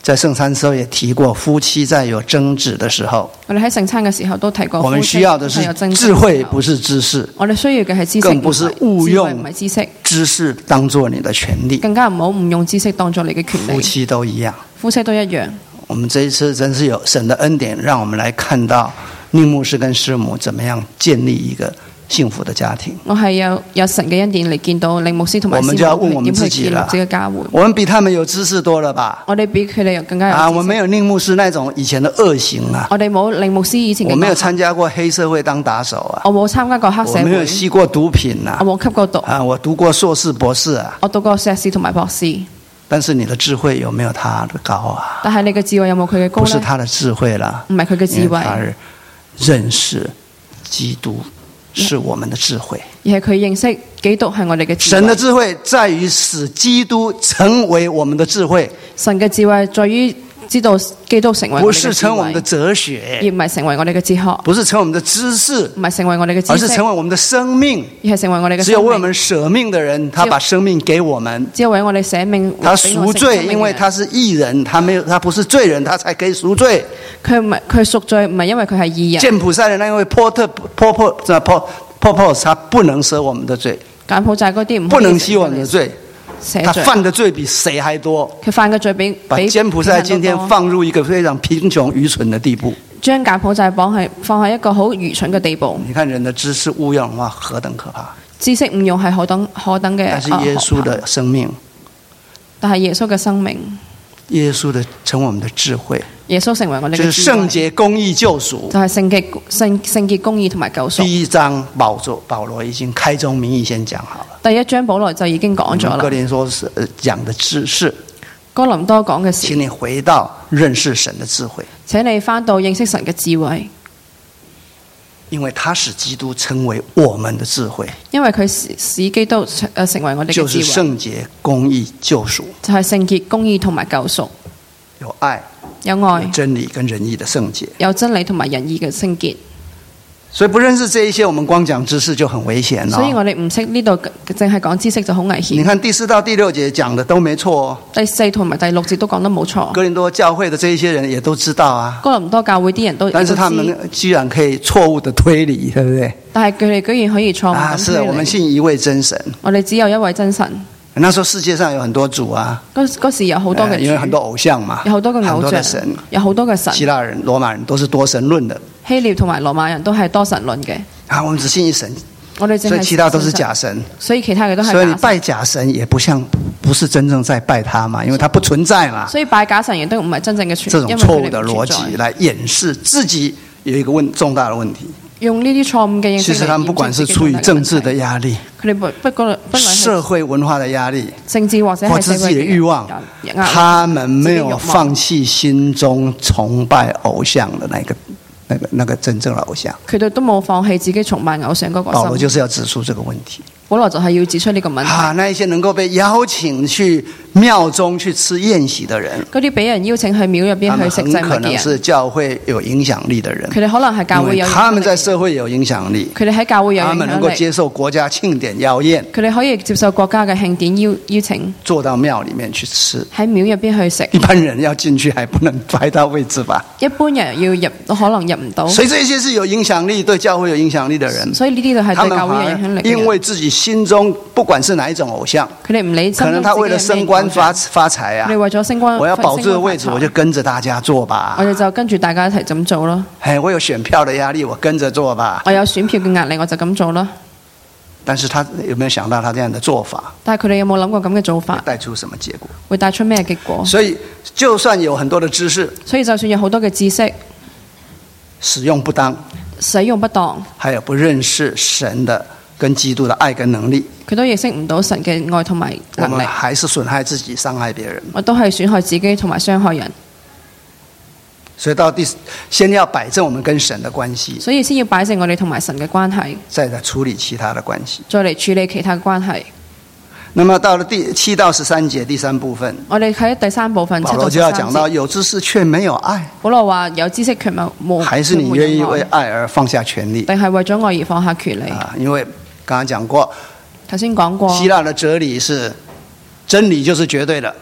在聖餐時候也提過，夫妻在有爭執的時候， 我哋喺聖餐嘅時候都提過， 我們需要的是智慧，不是知識。 我哋需要嘅係知識， 更不是誤用唔係知識。 知識當作你的權利， 更加唔好誤用知識當作你嘅權利。 夫妻都一樣， 夫妻都一樣。 我們這一次真是有神的恩典，讓我們來看到寧牧師跟師母怎麼樣建立一個幸福的家庭。 我係有神嘅恩典嚟見到寧牧師同埋師母， 我們就要問我們自己了， 點去建立這個家會。 我們比他們有知識多了吧？ 我哋比佢哋更加有知識。 我們沒有寧牧師那種以前的惡行啊。 我哋冇寧牧師以前嘅。 我沒有參加過黑社會當打手啊。 我冇參加過黑社會。 我沒有吸過毒品啊。 我冇吸過毒。 我讀過碩士博士啊。 我讀過碩士同埋博士。 但是你的智慧有沒有他的高啊？ 但係你嘅智慧有冇佢嘅高呢？ 不是他的智慧啦， 唔係佢嘅智慧， 而認識基督是我們的智慧， 而係佢認識基督係我哋嘅智慧。 神的智慧在於使基督成為我們的智慧。 神嘅智慧在於知道基督成為我哋嘅智慧， 不是成為我們的哲學， 而唔係成為我哋嘅哲學； 不是成為我們的知識， 唔係成為我哋嘅知識， 而是成為我們的生命， 而係成為我哋嘅生命。 只有為我們捨命的人，他把生命給我們。 只有為我哋捨命， 他贖罪，因為他是義人，他不是罪人，他才可以贖罪。 佢贖罪唔係因為佢係義人。 柬埔寨的那位波特，他不能赦我們的罪。 柬埔寨嗰啲不能吸我們的罪。他犯的罪比誰還多？ 佢犯嘅罪比把柬埔寨今天放入一個非常貧窮愚蠢的地步。 將柬埔寨放喺一個好愚蠢嘅地步。 你看人的知識誤用的話，何等可怕！ 知識誤用係何等嘅。 但是耶穌的生命， 但係耶穌嘅生命， 耶穌的成為我們的智慧。 耶穌成為我哋嘅智慧， 就是聖潔、公義、救贖。就係聖潔、公義同埋救贖。 第一章保羅已經開宗明義先講好了。 第一章保羅就已經講咗啦。 哥林多講的知識， 哥林多講嘅事， 請你回到認識神的智慧。 請你返到認識神嘅智慧， 因為他使基督成為我們的智慧。 因為佢使基督成為我哋嘅智慧。 就是聖潔、公義、救贖。 就係聖潔、公義同埋救贖。 有愛。 有愛、 有真理跟仁義的聖潔， 有真理同埋仁義嘅聖潔。 所以不認識這一些，我們光講知識就很危險咯。 所以我哋唔識呢度，淨係講知識就好危險。 你看第4到第6節講的都沒錯哦。 第4同埋第6節都講得冇錯。 哥林多教會的這一些人也都知道啊。 哥林多教會啲人都知， 但是他們居然可以錯誤的推理，對不對？ 但係佢哋居然可以錯誤咁推理。 是我們信一位真神。 我哋只有一位真神。 那時候世界上有很多主啊， 嗰時有好多嘅主， 因為很多偶像嘛， 有好多嘅偶像， 神， 有好多嘅神。 希臘人、羅馬人都是多神論的， 希臘同埋羅馬人都係多神論嘅。 我們只信一神， 我哋所以其他都是假神， 所以其他嘅都係假神。 所以你拜假神也不是真正在拜他嘛，因為他不存在嘛。 所以拜假神亦都唔係真正嘅存在。 這種錯誤的邏輯來掩飾自己有一個重大的問題。 用呢啲錯誤嘅認識， 其實他們不管是出於政治的壓力，社會文化的壓力， 政治或者係自己的慾望，他們沒有放棄心中崇拜偶像的那個真正的偶像。 佢哋都冇放棄自己崇拜偶像嗰個心。 保羅就是要指出這個問題。 保羅就係要指出呢個問題。 那一些能夠被邀請去廟中去吃宴席的人， 嗰啲俾人邀請去廟入邊去食祭物嘅人， 很可能是教會有影響力的人。 佢哋可能係教會有影響力， 他們在社會有影響力， 佢哋喺教會有影響力， 他們能夠接受國家慶典邀宴， 佢哋可以接受國家嘅慶典邀請， 坐到廟裏面去吃， 喺廟入邊去食。 一般人要進去還不能排到位置吧？ 一般人要入都可能入唔到。 所以這些是有影響力、對教會有影響力的人。 所以呢啲就係對教會有影響力嘅人。 因為自己心中不管是哪一種偶像， 佢哋唔理， 可能他為了升官發財啊， 你為咗升官， 我要保住個位置，我就跟着大家做吧。 我哋就跟住大家一齊咁做咯。 我有選票的壓力，我跟着做吧。 我有選票嘅壓力，我就咁做咯。 但是他有沒有想到他這樣的做法？ 但係佢哋有冇諗過咁嘅做法帶出什麼結果？ 會帶出咩結果？ 所以就算有很多的知識， 所以就算有好多嘅知識， 使用不當，還有不認識神的跟基督的愛跟能力， 佢都認識唔到神嘅愛同埋能力， 我們還是損害自己，傷害別人。 我都係損害自己同埋傷害人。 所以先要擺正我們跟神的關係， 所以先要擺正我哋同埋神嘅關係， 再來處理其他的關係， 再嚟處理其他關係。 那麼到了第7到13節第3部分， 我哋喺第3部分， 保羅就要講到有知識卻沒有愛。 保羅話有知識卻冇， 還是你願意為愛而放下權利？ 定係為咗愛而放下權利？ 因為剛剛講過， 頭先講過， 希臘的哲理是真理就是絕對的。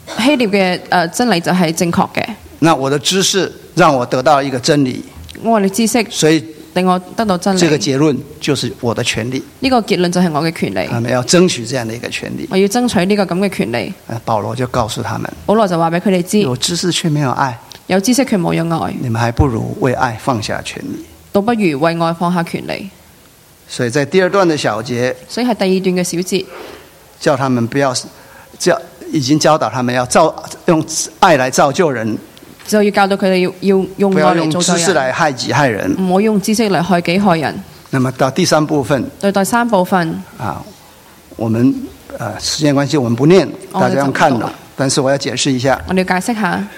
希臘嘅真理就係正確嘅。 那我的知識讓我得到一個真理， 我哋知識， 所以令我得到真理。 這個結論就是我的權利。 呢個結論就係我嘅權利。 我們要爭取這樣的一個權利。 我要爭取呢個咁嘅權利。 保羅就告訴他們， 保羅就話俾佢哋知， 有知識卻沒有愛， 有知識卻冇有愛， 你們還不如為愛放下權利， 倒不如為愛放下權利。 所以在第二段的小節， 所以係第二段嘅小節， 叫他們不要已經教導他們要用愛來造就人。 就要教到佢哋要用愛嚟造就人，不要用知識來害己害人， 唔好用知識嚟害己害人。 那麼到第三部分， 對第三部分我們時間關係，我們不念，大家用看的，但是我要解釋一下。 我哋要解釋下，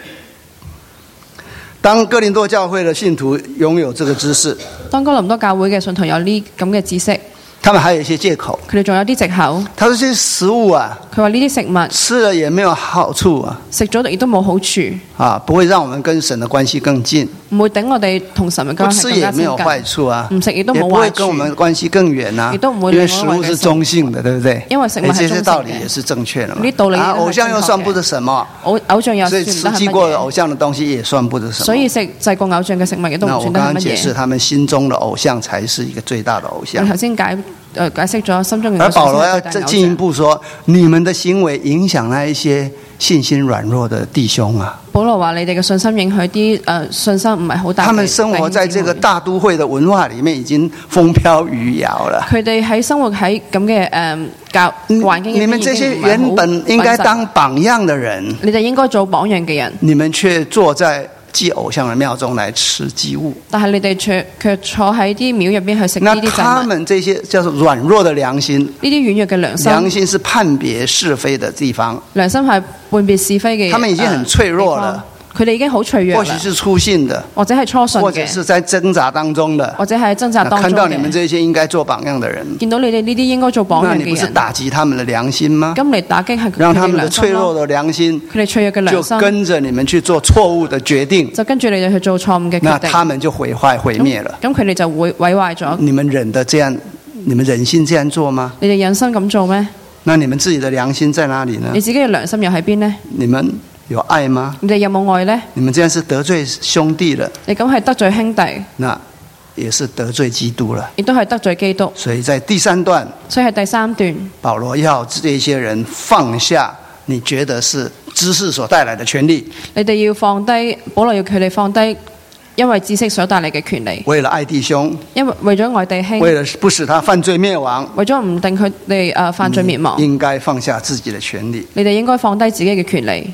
當哥林多教會的信徒擁有這個知識， 當哥林多教會嘅信徒有呢咁嘅知識， 他們還有一些借口， 佢哋仲有啲藉口。 他說這些食物啊， 佢話呢啲食物吃了也沒有好處啊， 食咗亦都冇好處不會讓我們跟神的關係更近， 唔會等我哋同神嘅關係更加親近。 不吃也沒有壞處啊， 唔食亦都冇壞處， 也不會跟我們關係更遠啊， 亦都唔會因為食物是中性的，對不對？ 因為食物係中性嘅， 這些道理也是正確的嘛。 呢道理偶像又算不得什麼， 偶像又所以吃祭過偶像的東西也算不得什麼。 所以食祭過偶像嘅食物亦都唔算得係乜嘢。 那我剛剛解釋，他們心中的偶像才是一個最大的偶像。 我頭先解釋咗心中嘅偶像。 而保羅要進一步說，你們的行為影響那一些信心軟弱的弟兄啊。 保羅話：你哋嘅信心影響啲信心唔係好大。 他們生活在這個大都會的文化裏面，已經風飄雨搖了。 佢哋喺生活喺咁嘅教環境裏面， 你們這些原本應該當榜樣的人， 你哋應該做榜樣嘅人， 你們卻坐在祭偶像的廟中來吃祭物。 但係你哋卻坐喺啲廟入邊去食呢啲祭物。 那他們這些叫做軟弱的良心， 呢啲軟弱嘅良心， 良心是判別是非的地方。 良心係判別是非嘅。 他們已經很脆弱了。 佢哋已經好脆弱， 或許是初信的， 或者係初信嘅， 或者是在掙扎當中的， 或者係掙扎當中嘅。 看到你們這些應該做榜樣的人， 見到你哋呢啲應該做榜樣嘅人， 那你不是打擊他們的良心嗎？ 咁嚟打擊係讓他們的脆弱的良心， 佢哋脆弱嘅良心， 就跟着你們去做錯誤的決定， 就跟住你哋去做錯誤嘅決定， 那他們就毀滅了。 咁佢哋就會毀壞咗。 你們忍得這樣，你們忍心這樣做嗎？ 你哋忍心咁做咩？ 那你們自己的良心在哪裏呢？ 你自己嘅良心又喺邊呢？ 你們有愛嗎？ 你哋有冇愛呢？ 你們這樣是得罪兄弟了， 你咁係得罪兄弟， 那也是得罪基督了， 亦都係得罪基督。 所以在第三段， 所以係第三段， 保羅要這些人放下你覺得是知識所帶來的權利， 你哋要放低，保羅要佢哋放低因為知識所帶嚟嘅權利， 為了愛弟兄， 因為咗愛弟兄， 為了不使他犯罪滅亡， 為咗唔定佢哋犯罪滅亡， 應該放下自己的權利。 你哋應該放低自己嘅權利。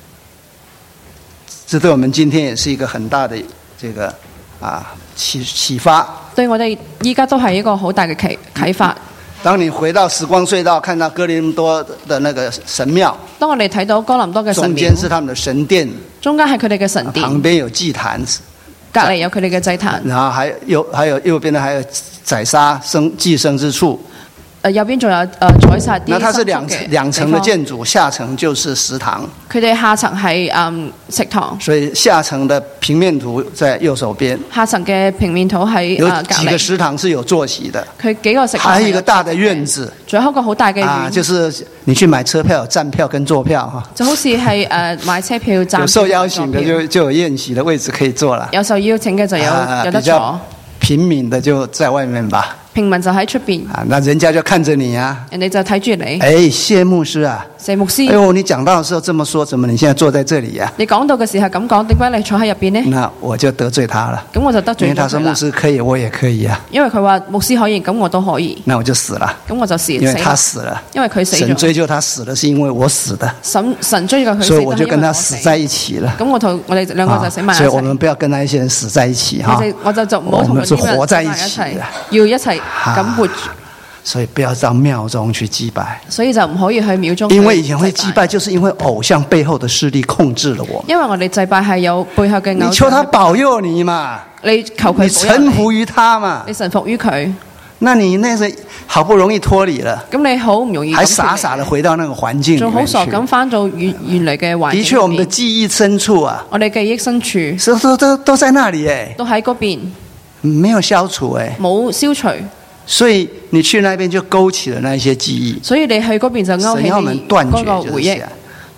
這對我們今天也是一個很大的這個啟發。 對我哋依家都係一個好大嘅啟發。 當你回到時光隧道，看到哥林多的那個神廟， 當我哋睇到哥林多嘅神廟， 中間是他們的神殿， 中間係佢哋嘅神殿， 旁邊有祭壇， 隔離有佢哋嘅祭壇， 然後還有右邊呢，還有宰殺祭牲之處。 右邊仲有宰殺啲。 那它是兩層的建築，下層就是食堂。 佢哋下層係食堂。 所以下層的平面圖在右手邊。 下層嘅平面圖喺隔離。 有幾個食堂是有坐席的。 佢幾個食堂。 還有一個大的院子。 仲有一個好大嘅院。 就是你去買車票有站票跟坐票哈。就好似係買車票站票。 有受邀請的就有宴席的位置可以坐了。 有受邀請嘅就有得坐。 平民的就在外面吧。 平民就喺出邊， 那人家就看着你啊， 人哋就睇住你。 謝牧師啊， 謝牧師， 你講到的時候這麼說，怎麼你現在坐在這裡呀？ 你講到嘅時候咁講，點解你坐喺入邊呢？ 那我就得罪他了。 咁我就得罪咗佢啦。 因為他說牧師可以，我也可以啊。 因為佢話牧師可以，咁我都可以。 那我就死了。 咁我就死。 因為他死了。 因為佢死咗。 神追究他死了，是因為我死的。 神追究佢死， 所以我就跟他死在一起了。 咁我哋兩個就死埋一齊。 所以我們不要跟那一些人死在一起哈。 我就唔好同佢哋活在一起， 要一齊咁活。 所以不要到廟中去祭拜， 所以就唔可以去廟中。 因為以前會祭拜，就是因為偶像背後的勢力控制了我。 因為我哋祭拜係有背後嘅偶像。 你求他保佑你嘛， 你求佢， 你臣服於他嘛， 你臣服於佢。 那你那時好不容易脫離了， 咁你好唔容易， 還傻傻的回到那個環境， 仲好傻咁翻到原來嘅環境。 的確，我們的記憶深處啊， 我哋記憶深處都在那裡誒， 都喺嗰邊， 沒有消除誒， 冇消除。 所以你去那邊就勾起了那些記憶， 所以你去嗰邊就勾起嗰個回憶。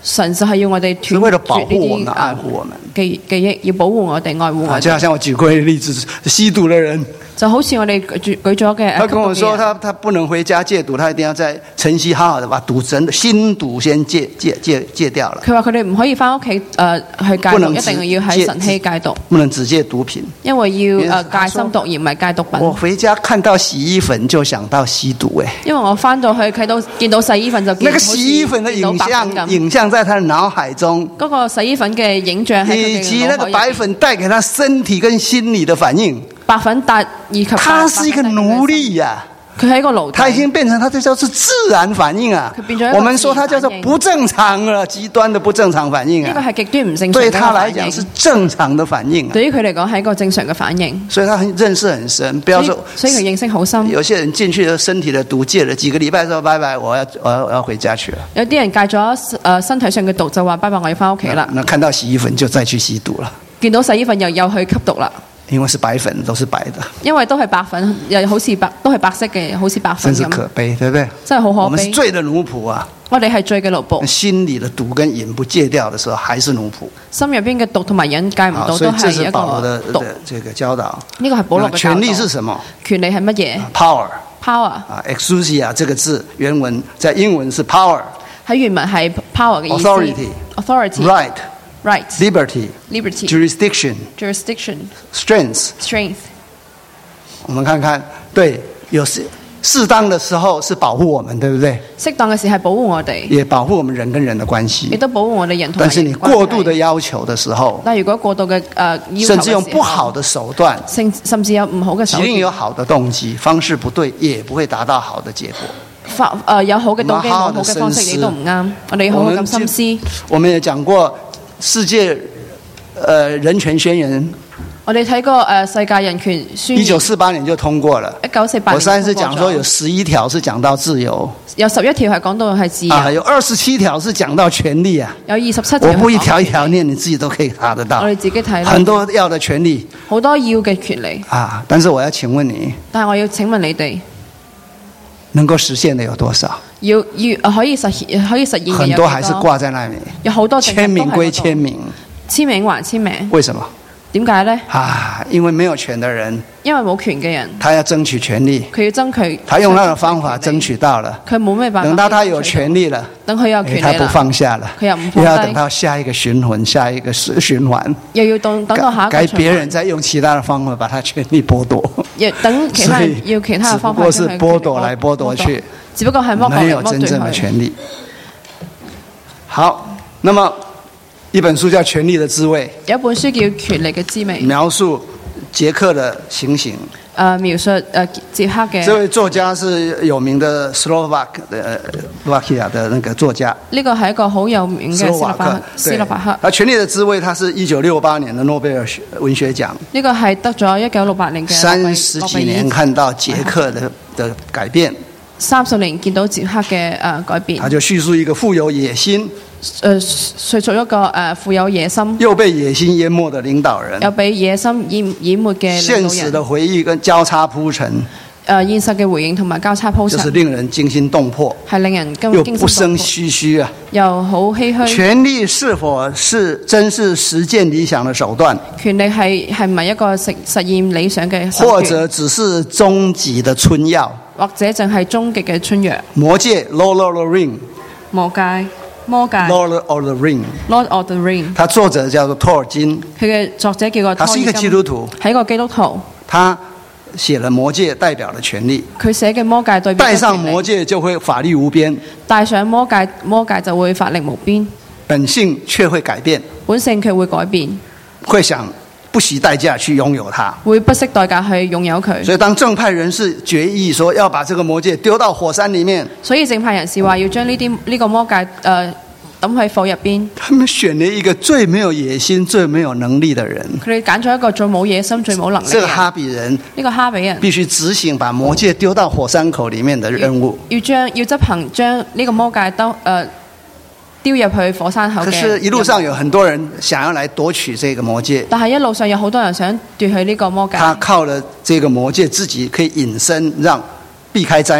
神就係要我哋斷絕呢啲記憶，要保護我哋，愛護我哋。 就好像我舉過一個例子，吸毒的人。 就好似我哋舉咗嘅， 他跟我說他不能回家戒毒，他一定要在晨曦好好的把新毒先戒掉了。 佢話佢哋唔可以翻屋企去戒毒，一定要喺晨曦戒毒， 不能只戒毒品， 因為要戒心毒而唔係戒毒品。 我回家看到洗衣粉就想到吸毒因為我翻到去見到洗衣粉就那個洗衣粉的影像在他的腦海中， 嗰個洗衣粉嘅影像喺佢嘅腦海入面，以及那個白粉帶給他身體跟心理的反應。白粉帶以及他是一個奴隸呀， 佢係一個奴隸， 他已經變成他這叫做自然反應啊。我們說他叫做不正常了，極端的不正常反應啊。 呢個係極端唔正常。 對他來講是正常的反應。 對於佢嚟講係一個正常嘅反應。 所以他認識很深，不要說。 所以佢認識好深。 有些人進去了，身體的毒戒了，幾個禮拜之後拜拜，我要回家去了。 有啲人戒咗身體上嘅毒就話拜拜，我要翻屋企啦。 那看到洗衣粉就再去吸毒了。 見到洗衣粉又去吸毒啦。 因為是白粉，都是白的。 因為都係白粉，又好似都係白色嘅，好似白粉咁。 真是可悲，對不對？ 真係好可悲。 我們是罪的奴僕啊！ 我哋係罪嘅奴僕。心裏的毒跟癮不戒掉的時候，還是奴僕。 心入邊嘅毒同埋癮戒唔到，都係一個毒。 這個教導。 呢個係保羅嘅教導。 權力是什麼？ 權力係乜嘢 ？Power。exousia 這個字原文在英文是 power。喺原文係 power 嘅意思。 Authority。Right. Liberty. Jurisdiction. Strength. 我們看看，對，有適當的時候是保護我們，對不對？ 適當嘅時係保護我哋， 也保護我們人跟人的關係， 亦都保護我哋人同人。 但是你過度的要求的時候， 但如果過度嘅要求， 甚至用不好的手段， 甚至有唔好嘅手段， 即使有好的動機，方式不對，也不會達到好的結果。 有好嘅動機，冇好嘅方式，你都唔啱。我哋好好咁深思。 我們也講過。世界人權宣言， 我哋睇過世界人權宣言 ，1948年就通過了。 1948年， 我上次講說有11條是講到自由， 有11條係講到係自由， 有27條是講到權利啊。 有27條， 我不一條一條念，你自己都可以查得到。 我哋自己睇， 很多要的權利， 好多要嘅權利啊。但是我要請問你， 但係我要請問你哋， 能夠實現的有多少？ 可以實現很多還是掛在那裡， 有好多簽名歸簽名， 簽名還簽名。 為什麼？ 點解呢？ 因為沒有權的人， 因為冇權嘅人， 他要爭取權利， 佢要爭取， 他用那個方法爭取到了， 佢冇咩辦法。 等到他有權利了， 等佢有權利他不放下了， 佢又唔放低， 又要等到下一個循環，下一個循環， 又要等到下一個循環， 該別人再用其他的方法把他權利剝奪， 等其他人要其他的方法， 只不過是剝奪來剝奪去。 只不過係沒有真正的權利。好，那麼一本書叫《權力的滋味》， 有一本書叫《權力嘅滋味》， 描述捷克的情形。 描述捷克嘅。 這位作家是有名的斯洛伐克的那個作家。 呢個係一個好有名嘅斯洛伐克。 《權力的滋味》，它是1968年的諾貝爾文學獎。 呢個係得咗1968年嘅 30幾年看到捷克的改變。 30年見到捷克嘅改變。 他就敘述一個富有野心。 敘述一個富有野心， 又被野心淹沒的領導人， 又被野心淹沒嘅現實的回憶跟交叉鋪陳， 現實嘅回應同埋交叉鋪陳， 就是令人驚心動魄， 係令人又不勝唏噓啊， 又好唏噓。 權力是否是真是實踐理想的手段？ 權力係唔係一個實現理想嘅手段？ 或者只是終極的春藥？ 或者淨係終極嘅春藥？ 魔戒 Lord of the Ring， 魔戒。 Lord of the Ring， 他作者叫做托爾金， 佢嘅作者叫做托爾金， 他是一個基督徒， 係一個基督徒。 他寫了魔戒代表了權力， 佢寫嘅魔戒代表戴上魔戒就會法力無邊， 戴上魔戒就會法力無邊， 本性卻會改變， 本性卻會改變， 會想不惜代價去擁有它， 會不惜代價去擁有佢。 所以當正派人士決議說要把這個魔戒丟到火山裡面， 所以正派人士話要將呢個魔戒抌喺火入邊。 他們選了一個最沒有野心、最沒有能力的人。 佢哋揀咗一個最冇野心、最冇能力嘅人。 這個哈比人， 呢個哈比人必須執行把魔戒丟到火山口裡面的任務。 要執行將呢個魔戒丟入去火山口嘅。 可是一路上有很多人想要來奪取這個魔戒。 但係一路上有好多人想奪去呢個魔戒。 他靠了這個魔戒自己可以隱身，讓避開災難。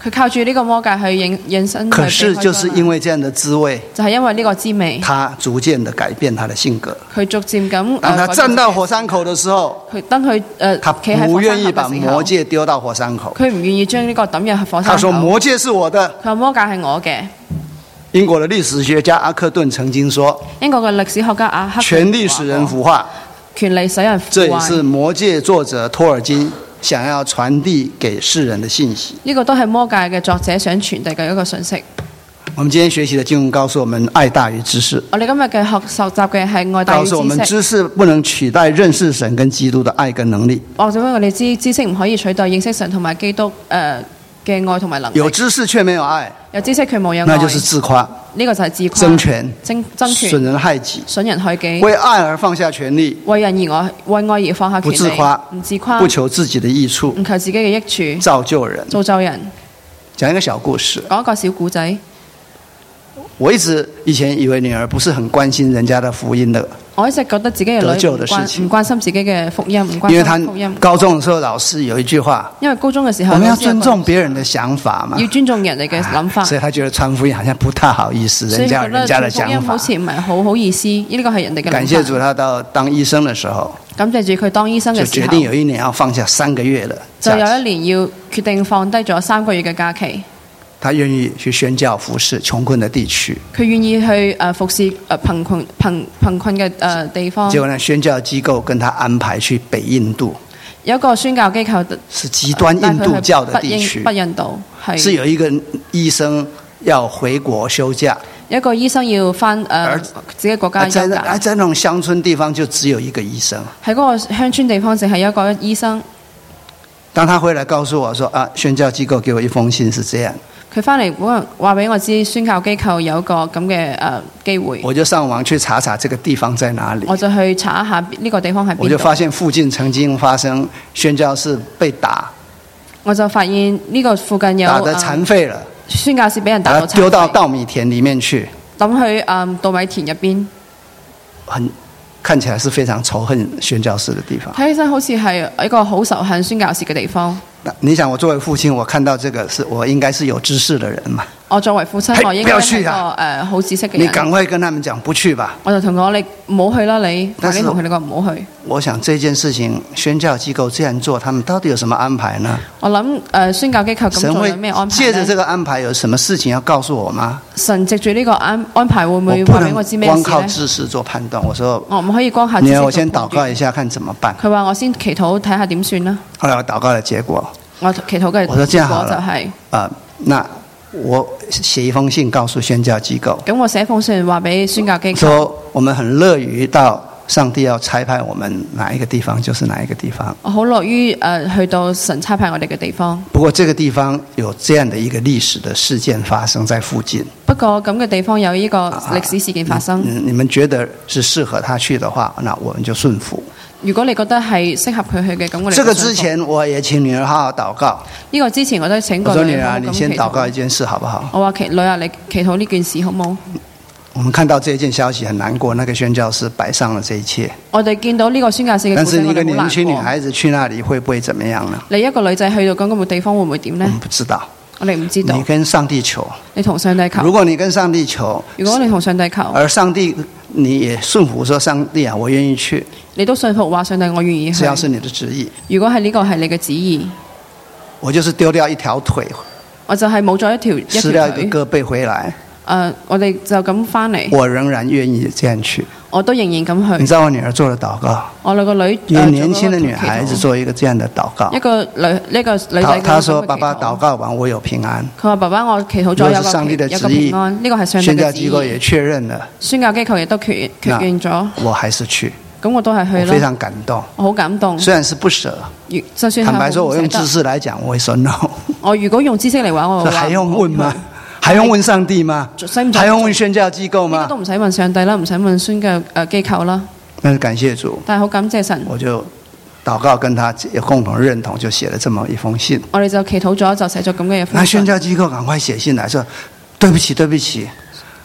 佢靠住呢個魔戒去引申。 可是就是因為這樣的滋味， 就係因為呢個滋味， 他逐漸的改變他的性格。 佢逐漸咁。 當他站到火山口的時候，他不願意把魔戒丟到火山口。 佢唔願意將呢個抌入火山口。 他說魔戒是我的。 佢話魔戒係我嘅。 英國的歷史學家阿克頓曾經說， 英國嘅歷史學家阿克頓， 權力使人腐化， 權力使人腐壞。 這也是魔戒作者托爾金想要傳遞給世人的信息。 呢個都係魔戒嘅作者想傳遞嘅一個信息。 我們今天學習的經文告訴我們，愛大於知識。 我哋今日嘅學習嘅係愛大於知識。 告訴我們，知識不能取代認識神跟基督的愛跟能力。 或者我哋知識唔可以取代認識神同埋基督嘅愛同埋能力。 有知識卻沒有愛， 有知識卻冇有愛， 那就是自誇。 呢個就係自誇。 爭權， 損人害己， 損人害己。 為愛而放下權利， 為愛而放下權利。唔自誇， 不求自己的益處， 唔求自己嘅益處， 造就人。講一個小故事， 講一個小故仔。 我一直以前以為女兒不是很關心人家的福音的， 我一直覺得自己嘅女唔關心自己嘅福音，唔關心福音。因為高中的時候老師有一句話， 因為高中嘅時候我們要尊重別人的想法嘛， 要尊重人哋嘅諗法， 所以他覺得傳福音好像不太好意思，人家的想法好似唔係好意思，呢個係人哋嘅諗法。 感謝主，他到當醫生的時候， 感謝住佢當醫生嘅時候， 就決定有一年要放下3個月了， 就有一年要決定放低咗3個月嘅假期。 他願意去宣教服侍窮困的地區， 佢願意去服侍貧困嘅地方。 結果呢，宣教機構跟他安排去北印度， 有一個宣教機構是極端印度教的地區， 北印度是有一個醫生要回國休假， 有一個醫生要返自己國家休假。 在那種鄉村地方就只有一個醫生， 喺嗰個鄉村地方淨係一個醫生。 當他回來告訴我說宣教機構給我一封信是這樣。 佢返嚟話俾我知，宣教機構有個咁嘅機會。 我就上網去查查這個地方在哪裡。 我就去查一下呢個地方喺邊度。 我就發現附近曾經發生宣教士被打。 我就發現呢個附近有打得殘廢了。 宣教士俾人打到殘廢。 丟到稻米田裡面去。 抌去稻米田入邊。 看起來是非常仇恨宣教士的地方。 睇起身好似係一個好仇恨宣教士嘅地方。 你想我作為父親，我看到這個我應該是有知識的人嘛？ 我作為父親，我應該係一個好知識嘅人。 你趕快跟他們講不去吧。 我就同佢講，你唔好去啦，你快啲同佢哋講唔好去。 我想這件事情宣教機構這樣做，他們到底有什麼安排呢？ 我諗宣教機構咁做有咩安排呢？ 借着這個安排有什麼事情要告訴我嗎？ 神藉住呢個安排會唔會話俾我知咩事呢？ 光靠知識做判斷，我說我唔可以光靠知識做判斷。 我先禱告一下，看怎麼辦。 佢話我先祈禱睇下點算啦。 後來我禱告的結果， 我祈禱嘅結果就係那我寫一封信告訴宣教機構。 咁我寫封信話俾宣教機構， 說我們很樂於到上帝要差派我們哪一個地方就是哪一個地方。 我好樂於去到神差派我哋嘅地方。 不過這個地方有這樣的一個歷史的事件發生在附近。 不過咁嘅地方有呢個歷史事件發生。 你們覺得是適合他去的話，那我們就順服。 如果你覺得係適合佢去嘅，咁我哋。 這個之前我也請女兒好好禱告。呢個之前我都請過。 我說女兒，你先禱告一件事好不好？ 我話女兒，你祈禱呢件事好冇？ 我們看到這件消息很難過，那個宣教士擺上了這一切。 我哋見到呢個宣教士嘅。 但是一個年輕女孩子去那裡會不會怎麼樣呢？ 你一個女仔去到咁個地方會唔會點呢？ 我們不知道。 我哋唔知道。 你跟上帝求。 你同上帝求。 如果你跟上帝求。 如果你同上帝求。 而上帝你也順服說，上帝啊，我願意去。 你都順服話上帝，我願意去。 只要是你的旨意。 如果係呢個係你嘅旨意， 我就是丟掉一條腿。 我就係冇咗一條腿。 失掉一個胳膊回來。 我哋就咁翻嚟。 我仍然願意這樣去。 我都仍然咁去。 你知道我女兒做了禱告。 我兩個女。 一個年輕的女孩子做一個這樣的禱告。 一個女仔。 她說：爸爸禱告完，我有平安。 佢話：爸爸，我祈禱咗有個平安。呢個係上帝嘅旨意。宣教機構也確認了。 宣教機構亦都確認咗。 我還是去。 咁我都係去啦。 我非常感動。 我好感動。 雖然是不捨。 就算坦白說，我用知識來講，我會說 no。 我如果用知識嚟話，我會話。 還用問嗎？還用問上帝嗎？還用問宣教機構嗎？ 都唔使問上帝啦，唔使問宣教機構啦。 但是感謝主。 但係好感謝神。 我就禱告跟他共同認同，就寫了這麼一封信。 我哋就祈禱咗，就寫咗咁嘅一封信。 那宣教機構趕快寫信來說：對不起，對不起，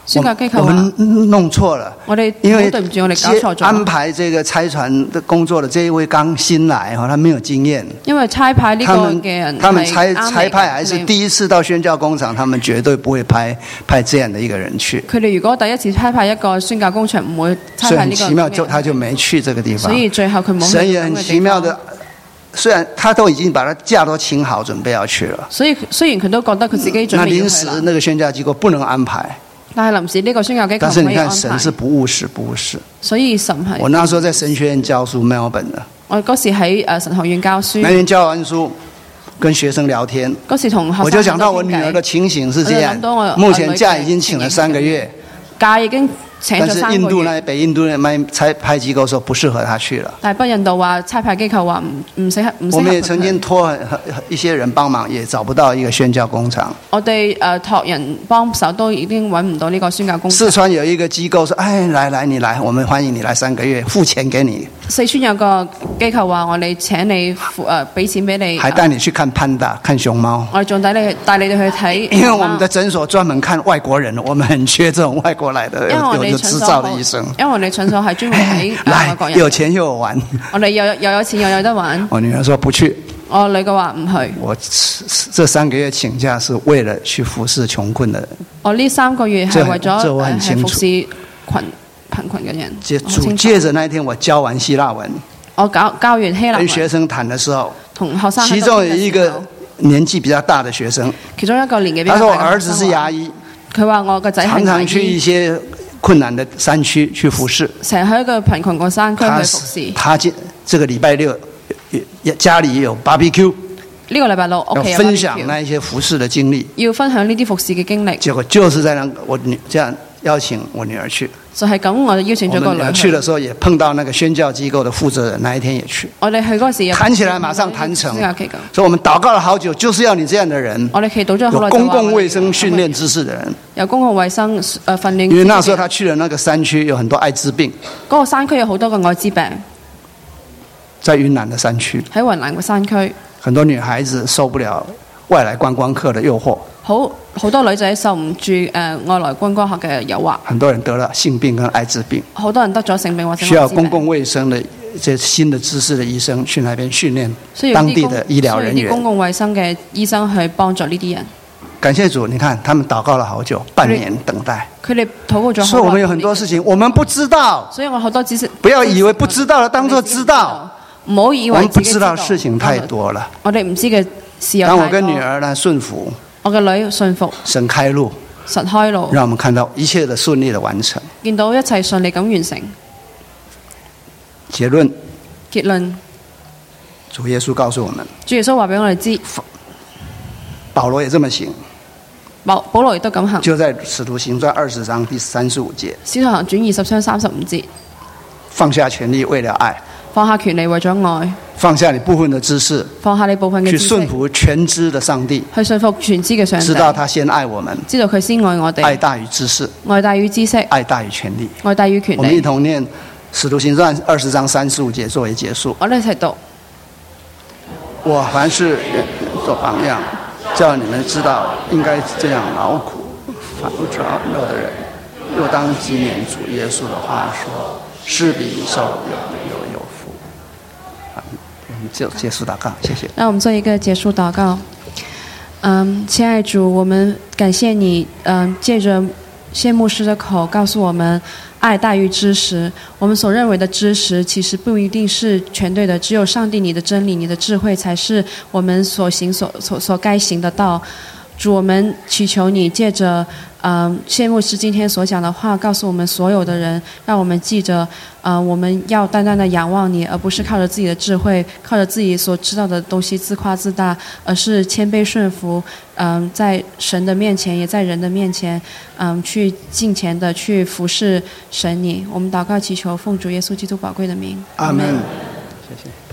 宣教機構我們弄錯了， 因為對唔住，我哋搞錯咗。 安排這個差傳的工作的這一位剛新來，他沒有經驗。 因為差派呢個嘅人， 他們差派還是第一次到宣教工場，他們絕對不會派這樣的一個人去。 佢哋如果第一次差派一個宣教工場，唔會差派呢個。 所以很奇妙，他就沒去這個地方。 所以最後佢冇去。 神也很奇妙的。雖然他都已經把他假都請好，準備要去了。 所以雖然佢都覺得佢自己準備要去了。 那臨時那個宣教機構不能安排。 但係臨時呢個宣教機構唔可以安排。 但是你看神是不誤事，不誤事。 所以神係。 我那時候在神學院教書 Melbourne 的。 我嗰時喺神學院教書。 那天教完書，跟學生聊天。 嗰時同學生我就講到我女兒的情形是這樣。目前假已經請了3個月。假已經。但是印度呢，北印度呢，差派機構說不適合他去了。 但係北印度話差派機構話唔適合。 我們也曾經託一些人幫忙，也找不到一個宣教工場。 我哋託人幫手都已經揾唔到呢個宣教工場。 四川有一個機構說：哎，來，你來，我們歡迎你來3個月，付錢給你。 四川有個機構話：我哋請你俾錢俾你。 還帶你去看 panda，看熊貓。 我哋仲帶你哋去睇。 因為我們的診所專門看外國人，我們很缺這種外國來的有執照的醫生。因為我哋診所係專門睇外國人。有錢又有玩。我哋又有錢又有得玩。我女兒說不去。我女嘅話唔去。我這3個月請假是為了去服侍窮困的人。我呢3個月係為咗服侍貧困嘅人。借着那一天我教完希臘文。我教完希臘文。跟學生談的時候，同學生其中有一個年紀比較大的學生，其中一個年紀比較大的學生，他說我兒子是牙醫。佢話我個仔係牙醫。常常去一些困難的山區去服侍，成日喺一個貧窮個山區去服侍。他這個禮拜6家裡也有 barbecue，呢個禮拜6屋企有 barbecue，要分享那一些服侍的經歷，要分享呢啲服侍嘅經歷。結果就是在我這樣邀請我女兒去，就係咁我邀請咗個女兒去的時候，也碰到那個宣教機構的負責人，那一天也去。我哋去嗰時談起來馬上談成，所以我們禱告了好久，就是要你這樣的人。我哋祈禱咗好耐，有公共衛生訓練知識的人，有公共衛生訓練。因為那時候他去了那個山區，有很多艾滋病。嗰個山區有好多個艾滋病，在雲南的山區，喺雲南嘅山區，很多女孩子受不了外來觀光客的誘惑。好多女仔受唔住外來觀光客嘅誘惑，很多人得了性病跟艾滋病，好多人得咗性病或者需要公共衛生的這新的知識的醫生去那邊訓練當地的醫療人員，需要啲公共衛生嘅醫生去幫助呢啲人。感謝主，你看他們禱告了好久，半年等待。佢哋禱告咗好耐。所以我們有很多事情我們不知道，所以我好多知識不要以為不知道了當作知道，唔好以為我們不知道事情太多了。我哋唔知嘅事有太多。當我跟女兒呢順服。我嘅女信服，神開路，神開路，讓我們看到一切的順利的完成，見到一切順利咁完成。結論，主耶穌告訴我們，主耶穌話俾我哋知，保羅也這麼行，保羅亦都咁行，就在使徒行傳20章第35節，使徒行傳20章35節，放下權力為了愛。放下權利為咗愛，放下你部分的知識，放下你部分嘅知識，去順服全知的上帝，去順服全知嘅上帝，知道他先愛我們，知道佢先愛我哋，愛大於知識，愛大於知識，愛大於權力，愛大於權力。我們一同念使徒行傳20章35節作為結束。我哋一齊讀。我凡事做榜樣，叫你們知道應該這樣勞苦，煩不着樂的人，又當紀念主耶穌的話說，施比受有福。就結束禱告，謝謝。那我們做一個結束禱告。親愛主，我們感謝你，借着謝牧師的口告訴我們，愛大於知識。我們所認為的知識，其實不一定是全對的，只有上帝你的真理、你的智慧，才是我們所行所該行的道。主，我們祈求你借着謝牧師今天所講的話，告訴我們所有的人，讓我們記着，我們要單單的仰望你，而不是靠着自己的智慧，靠着自己所知道的東西自誇自大，而是謙卑順服，在神的面前，也在人的面前，去敬虔的去服侍神你。我們禱告祈求，奉主耶穌基督寶貴的名，阿們。謝謝。